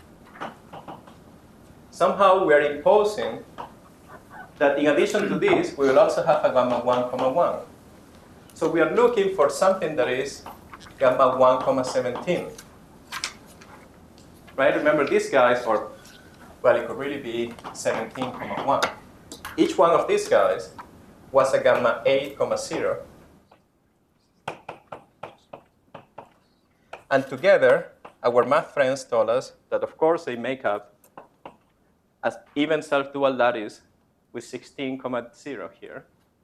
Somehow we are imposing that in addition to this, we will also have a gamma one comma one. So we are looking for something that is gamma one comma seventeen. Right? Remember these guys, or well, it could really be seventeen comma one. Each one of these guys was a gamma eight comma zero. And together, our math friends told us that, of course, they make up an even self-dual lattice with sixteen comma zero here.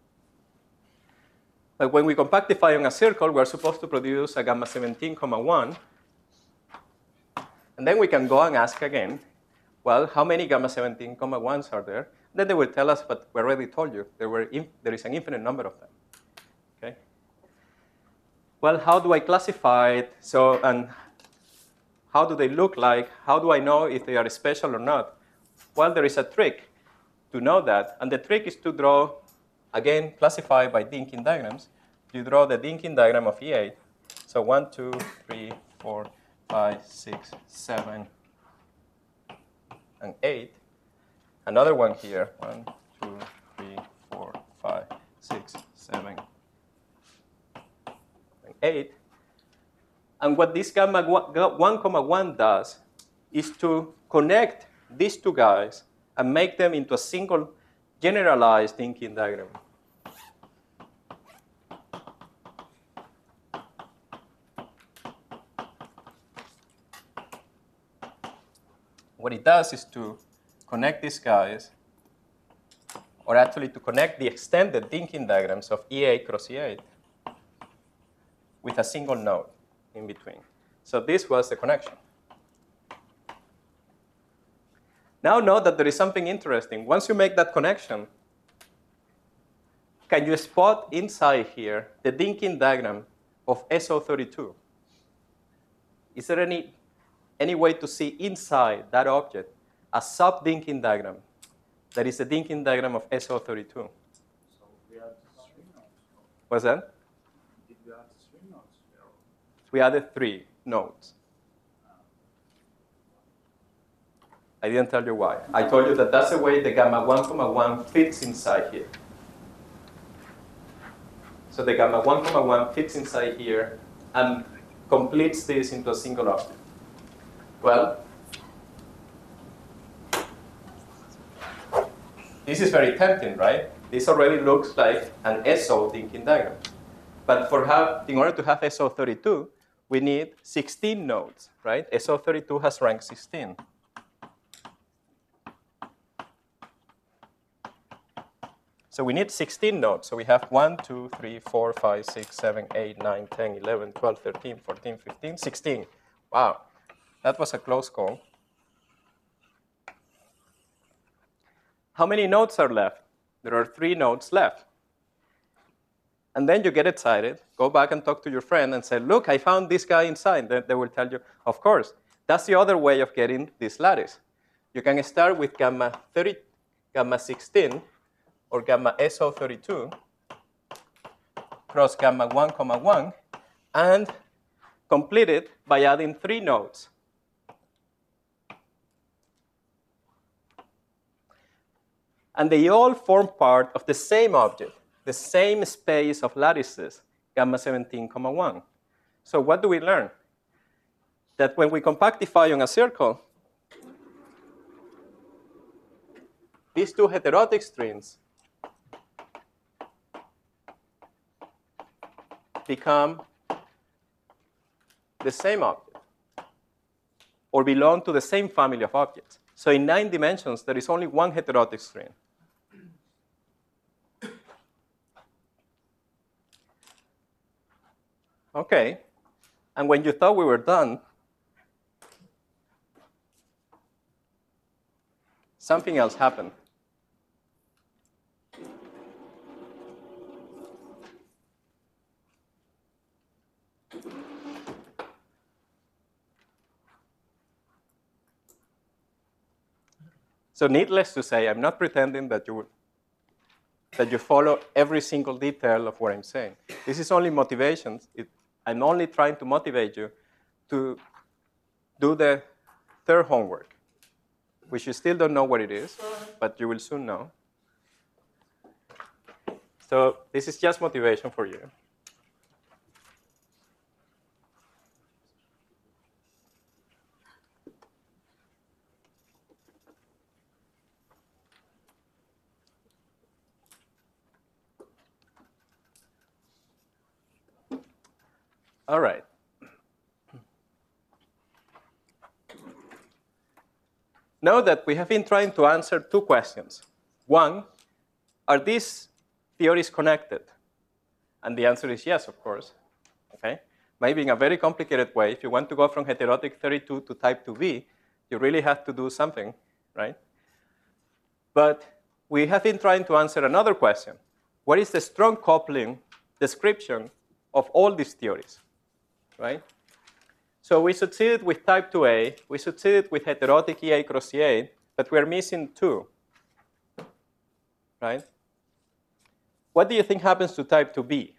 But when we compactify on a circle, we're supposed to produce a gamma seventeen comma one. And then we can go and ask again, well, how many gamma seventeen comma ones are there? Then they will tell us, but we already told you, there, were there is an infinite number of them. Okay? Well, how do I classify it? So, and how do they look like? How do I know if they are special or not? Well, there is a trick to know that. And the trick is to draw, again, classify by Dynkin diagrams. You draw the Dynkin diagram of E eight. So one, two, three, four, five, six, seven, and eight. Another one here. One, two, three, four, five, six, seven, and eight. And what this gamma one comma one does is to connect these two guys and make them into a single generalized Dynkin diagram. What it does is to connect these guys, or actually to connect the extended Dynkin diagrams of E eight cross E eight with a single node in between. So this was the connection. Now note that there is something interesting. Once you make that connection, can you spot inside here the Dynkin diagram of S O thirty-two? Is there any, any way to see inside that object a sub-Dynkin diagram that is the Dynkin diagram of S O thirty-two? So we add three nodes. What's that? Did we add three nodes there? We added three nodes. I didn't tell you why. I told you that that's the way the gamma one comma one fits inside here. So the gamma one comma one fits inside here and completes this into a single object. Well, this is very tempting, right? This already looks like an S O Dynkin diagram. But for have, in order to have S O thirty-two, we need sixteen nodes, right? S O thirty-two has rank sixteen. So we need sixteen nodes. So we have one, two, three, four, five, six, seven, eight, nine, ten, eleven, twelve, thirteen, fourteen, fifteen, sixteen. Wow, that was a close call. How many nodes are left? There are three nodes left. And then you get excited, go back and talk to your friend and say, look, I found this guy inside. Then they will tell you, of course, that's the other way of getting this lattice. You can start with gamma thirty, gamma sixteen, or gamma S O thirty-two cross gamma one comma one, and complete it by adding three nodes. And they all form part of the same object, the same space of lattices, gamma seventeen comma one. So what do we learn? That when we compactify on a circle, these two heterotic strings become the same object, or belong to the same family of objects. So in nine dimensions, there is only one heterotic string. Okay, and when you thought we were done, something else happened. So needless to say, I'm not pretending that you, that you follow every single detail of what I'm saying. This is only motivation. It, I'm only trying to motivate you to do the third homework, which you still don't know what it is, but you will soon know. So this is just motivation for you. All right. Now that we have been trying to answer two questions. One, are these theories connected? And the answer is yes, of course. Okay? Maybe in a very complicated way, if you want to go from heterotic thirty-two to type two B, you really have to do something, right? But we have been trying to answer another question. What is the strong coupling description of all these theories, right? So we succeeded with type two A, we succeeded with heterotic E A cross E A, but we're missing two, right? What do you think happens to type two B?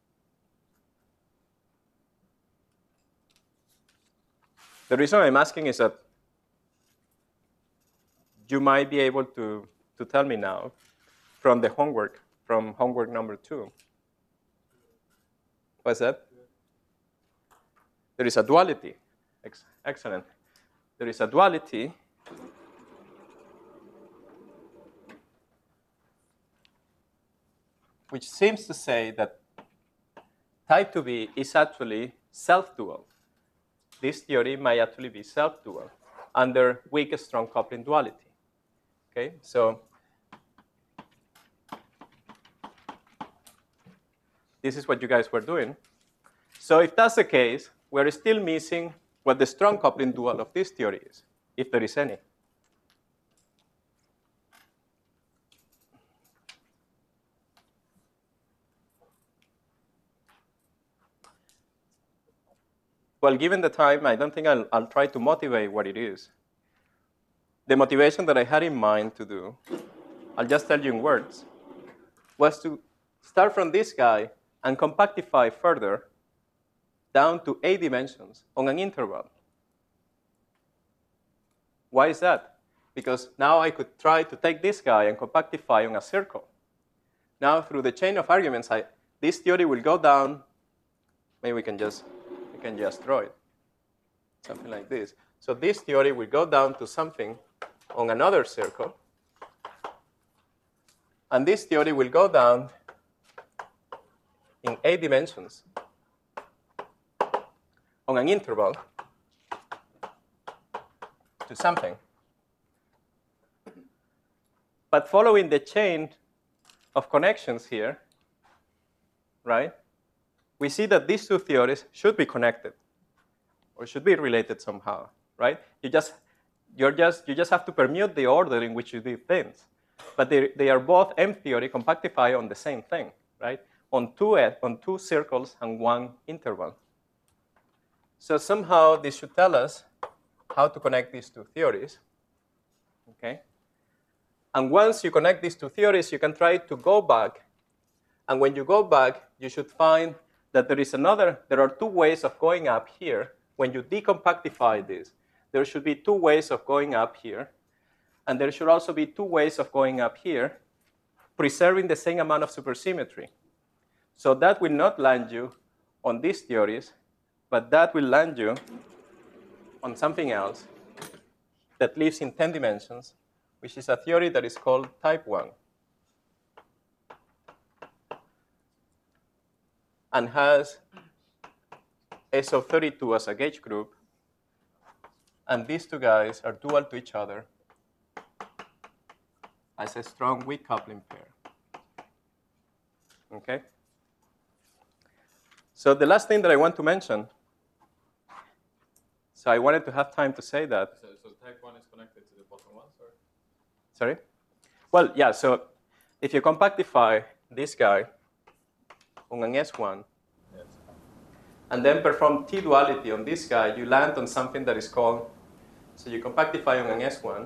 The reason I'm asking is that you might be able to, to tell me now from the homework, from homework number two. What's that? There is a duality. Ex excellent. There is a duality which seems to say that type two B is actually self-dual. This theory might actually be self-dual under weak strong coupling duality. Okay, so this is what you guys were doing. So if that's the case, we're still missing what the strong coupling dual of this theory is, if there is any. Well, given the time, I don't think I'll, I'll try to motivate what it is. The motivation that I had in mind to do, I'll just tell you in words, was to start from this guy and compactify further down to eight dimensions on an interval. Why is that? Because now I could try to take this guy and compactify on a circle. Now, through the chain of arguments, I, this theory will go down. Maybe we can just we can just draw it, something like this. So this theory will go down to something on another circle, and this theory will go down in eight dimensions on an interval to something. But following the chain of connections here, right, we see that these two theories should be connected or should be related somehow, right? You just, you're just, you just have to permute the order in which you do things. But they, they are both M theory compactify on the same thing, right? On two, on two circles and one interval. So somehow this should tell us how to connect these two theories, okay? And once you connect these two theories, you can try to go back. And when you go back, you should find that there is another, there are two ways of going up here. When you decompactify this, there should be two ways of going up here. And there should also be two ways of going up here, preserving the same amount of supersymmetry. So that will not land you on these theories, but that will land you on something else that lives in ten dimensions, which is a theory that is called type one, and has S of thirty-two as a gauge group, and these two guys are dual to each other as a strong weak coupling pair. Okay? So the last thing that I want to mention, so I wanted to have time to say that. So, so type one is connected to the bottom ones, or? Sorry? Well, yeah, so if you compactify this guy on an S one, Yes. and then perform T-duality on this guy, you land on something that is called, so you compactify on an S one,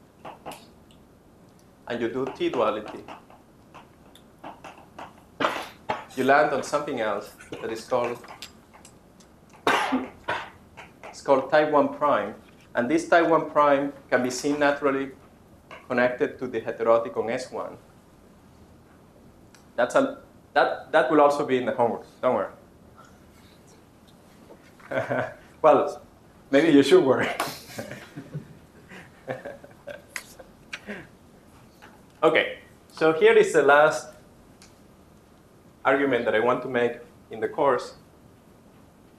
and you do T-duality. You land on something else that is called, it's called type one prime. And this type one prime can be seen naturally connected to the heterotic on S one. That's a, that, that will also be in the homework, don't worry. Well, maybe you should worry. Okay, so here is the last argument that I want to make in the course.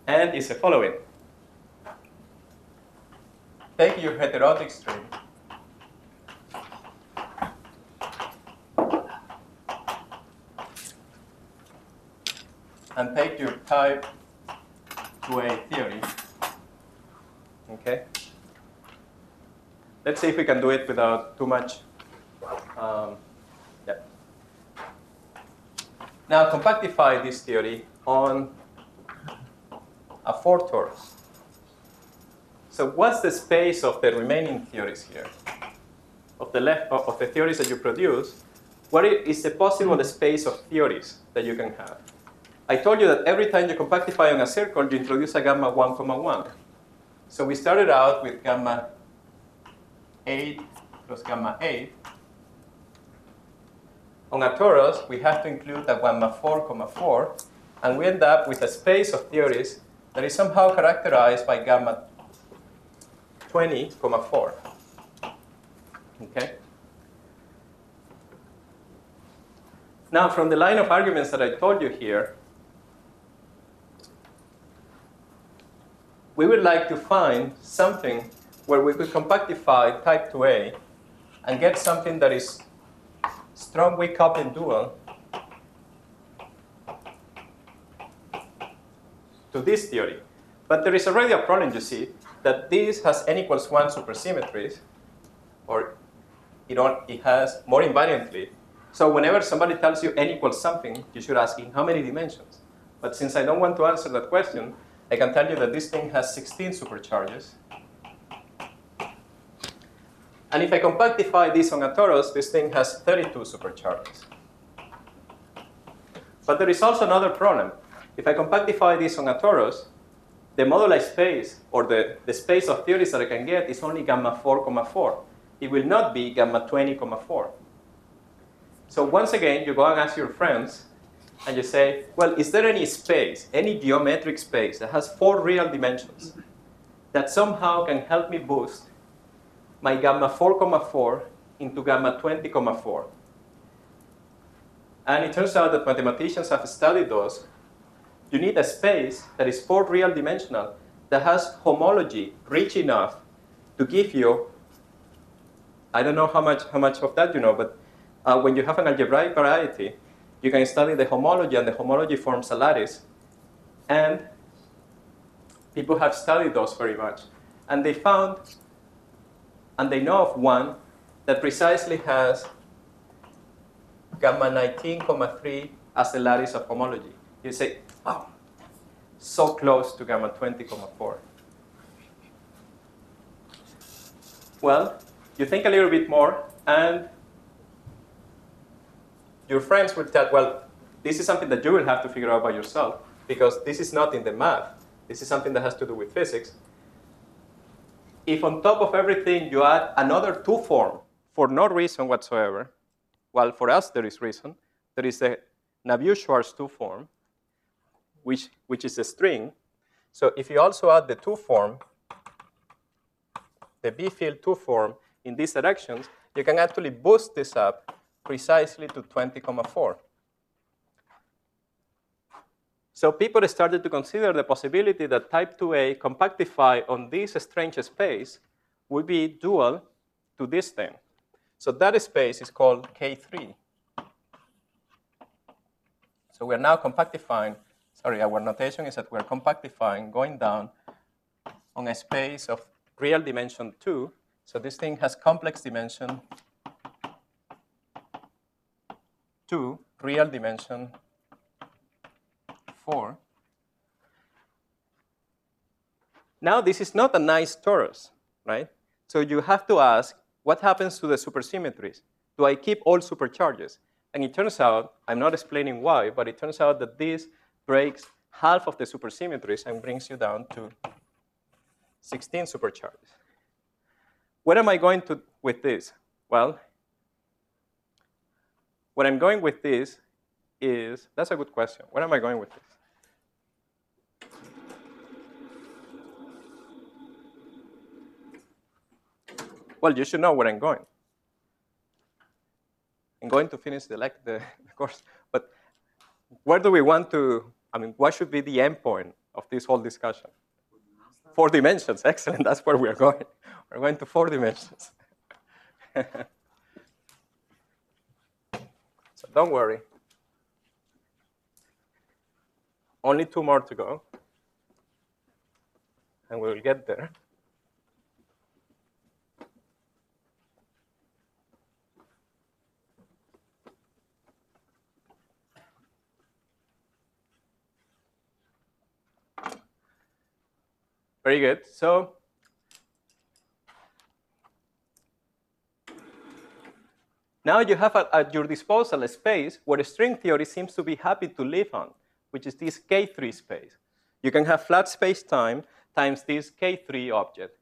And it's the following. Take your heterotic string and take your type two A theory. Okay? Let's see if we can do it without too much. Um, yeah. Now compactify this theory on a four torus. So what's the space of the remaining theories here? Of the left of the theories that you produce, what is the possible space of theories that you can have? I told you that every time you compactify on a circle, you introduce a gamma one comma one. So we started out with gamma eight plus gamma eight. On a torus, we have to include a gamma four comma four, and we end up with a space of theories that is somehow characterized by gamma twenty comma four. Okay? Now, from the line of arguments that I told you here, we would like to find something where we could compactify type two A and get something that is strong-weak coupling dual to this theory. But there is already a problem, you see, that this has n equals one supersymmetries, or it, don't, it has more invariantly. So whenever somebody tells you n equals something, you should ask in how many dimensions. But since I don't want to answer that question, I can tell you that this thing has sixteen supercharges. And if I compactify this on a torus, this thing has thirty-two supercharges. But there is also another problem. If I compactify this on a torus, the moduli space, or the, the space of theories that I can get, is only gamma four comma four. It will not be gamma twenty comma four. So once again, you go and ask your friends, and you say, well, is there any space, any geometric space that has four real dimensions that somehow can help me boost my gamma four comma four into gamma twenty comma four? And it turns out that mathematicians have studied those. You need a space that is four real dimensional that has homology rich enough to give you, I don't know how much, how much of that you know, but uh, when you have an algebraic variety, you can study the homology, and the homology forms a lattice. And people have studied those very much. And they found, and they know of one that precisely has gamma nineteen comma three as the lattice of homology. You say, oh, so close to gamma twenty comma four. Well, you think a little bit more, and your friends will tell, well, this is something that you will have to figure out by yourself, because this is not in the math. This is something that has to do with physics. If on top of everything you add another two form for no reason whatsoever, well, for us there is reason. There is the Navier-Schwarz two form, which, which is a string. So if you also add the two form, the B-field two form in these directions, you can actually boost this up precisely to twenty comma four. So people started to consider the possibility that type two A compactify on this strange space would be dual to this thing. So that space is called K three. So we're now compactifying, sorry, our notation is that we're compactifying, going down on a space of real dimension two. So this thing has complex dimension two, real dimension four. Now this is not a nice torus, right? So you have to ask, what happens to the supersymmetries? Do I keep all supercharges? And it turns out, I'm not explaining why, but it turns out that this breaks half of the supersymmetries and brings you down to sixteen supercharges. Where am I going to with this? Well, where I'm going with this is, that's a good question. Where am I going with this? Well, you should know where I'm going. I'm going to finish the, the, the course, but where do we want to, I mean, what should be the endpoint of this whole discussion? Four dimensions, excellent, that's where we are going. We're going to four dimensions. So don't worry. Only two more to go, and we will get there. Very good. So now you have at, at your disposal a space where string theory seems to be happy to live on, which is this K three space. You can have flat space-time times this K three object,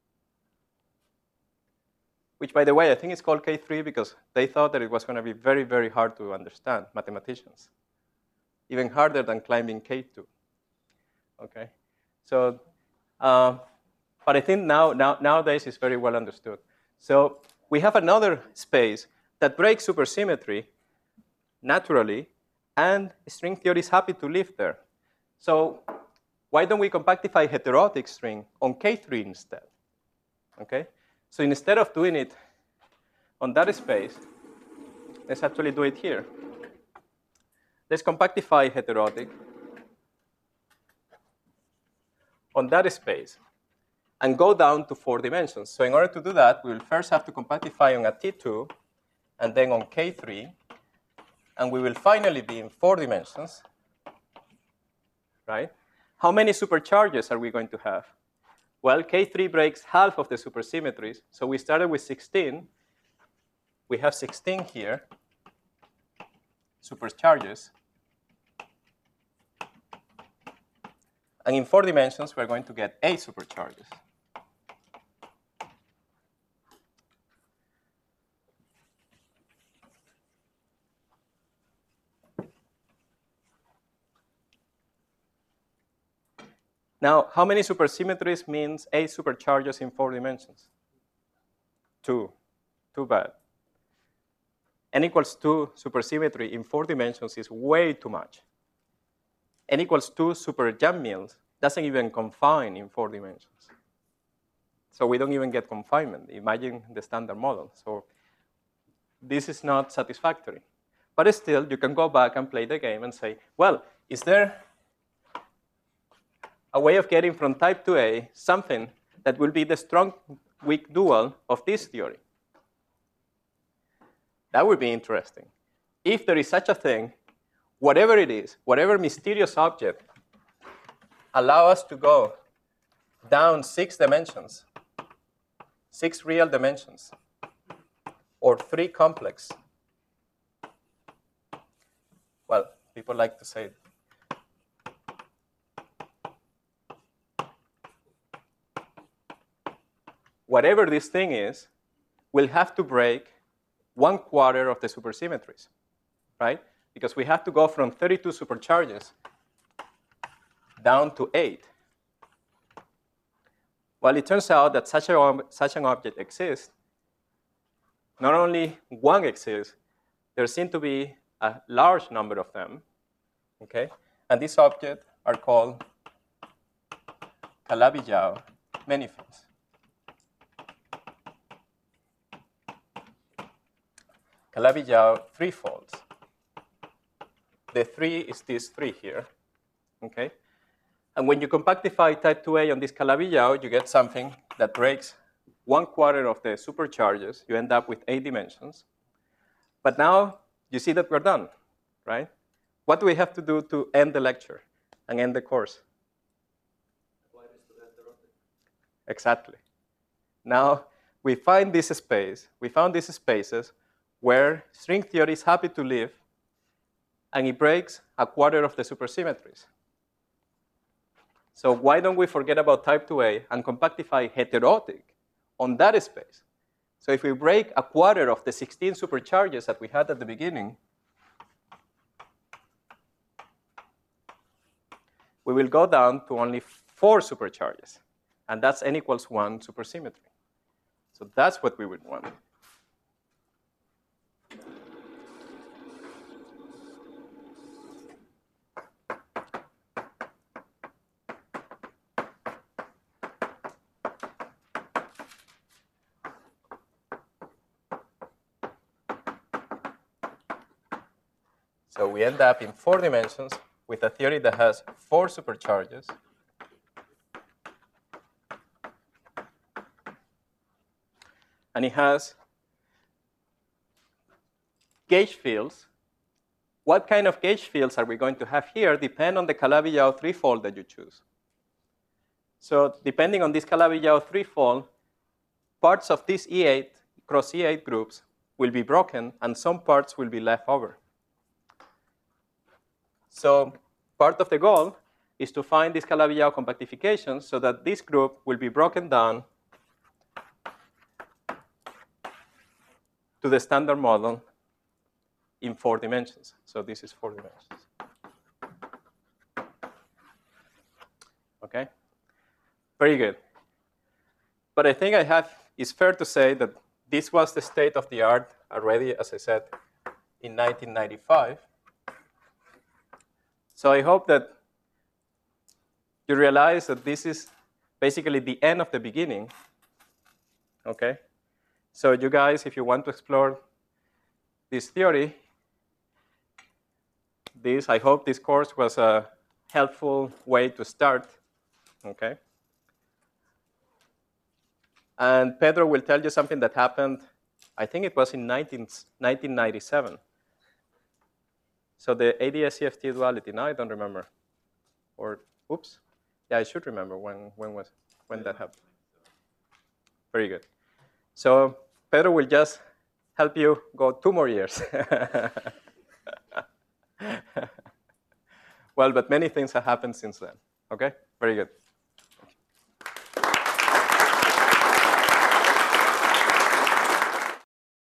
which, by the way, I think it's called K three because they thought that it was going to be very, very hard to understand, mathematicians, even harder than climbing K two. Okay, so, uh, but I think now, now nowadays it's very well understood. So we have another space that breaks supersymmetry naturally, and string theory is happy to live there. So why don't we compactify heterotic string on K three instead? Okay? So instead of doing it on that space, let's actually do it here. Let's compactify heterotic on that space and go down to four dimensions. So in order to do that, we will first have to compactify on a T two and then on K three, and we will finally be in four dimensions, right? How many supercharges are we going to have? Well, K three breaks half of the supersymmetries, so we started with sixteen. We have sixteen here, supercharges. And in four dimensions, we're going to get eight supercharges. Now, how many supersymmetries means eight supercharges in four dimensions? Two. Too bad. N equals two supersymmetry in four dimensions is way too much. N equals two super jam mills doesn't even confine in four dimensions. So we don't even get confinement. Imagine the standard model. So this is not satisfactory. But still, you can go back and play the game and say, well, is there a way of getting from type two A something that will be the strong weak dual of this theory? That would be interesting. If there is such a thing, whatever it is, whatever mysterious object, allow us to go down six dimensions, six real dimensions, or three complex. Well, people like to say whatever this thing is will have to break one quarter of the supersymmetries, right? Because we have to go from thirty-two supercharges down to eight. Well, it turns out that such, a, such an object exists. Not only one exists, there seem to be a large number of them, okay? And these objects are called Calabi-Yau manifolds. Calabi-Yau threefolds. The three is this three here, okay? And when you compactify type two A on this Calabi-Yau, you get something that breaks one quarter of the supercharges. You end up with eight dimensions. But now you see that we're done, right? What do we have to do to end the lecture and end the course? Apply this to the heterotic. Exactly. Now we find this space, we found these spaces where string theory is happy to live, and it breaks a quarter of the supersymmetries. So why don't we forget about type two A and compactify heterotic on that space? So if we break a quarter of the sixteen supercharges that we had at the beginning, we will go down to only four supercharges, and that's n equals one supersymmetry. So that's what we would want. So we end up in four dimensions with a theory that has four supercharges. And it has gauge fields. What kind of gauge fields are we going to have here depend on the Calabi-Yau threefold that you choose. So depending on this Calabi-Yau threefold, parts of this E eight, cross E eight groups, will be broken, and some parts will be left over. So part of the goal is to find these Calabi-Yau compactifications so that this group will be broken down to the standard model in four dimensions. So this is four dimensions. Okay? Very good. But I think I have, it's fair to say that this was the state of the art already, as I said, in nineteen ninety-five. So I hope that you realize that this is basically the end of the beginning. Okay? So you guys, if you want to explore this theory, this, I hope this course was a helpful way to start. Okay? And Pedro will tell you something that happened, I think it was in nineteen ninety-seven. So the A D S C F T duality, now I don't remember. Or, oops, yeah, I should remember when, when, was, when that happened. Very good. So Pedro will just help you go two more years. Well, but many things have happened since then. Okay, very good.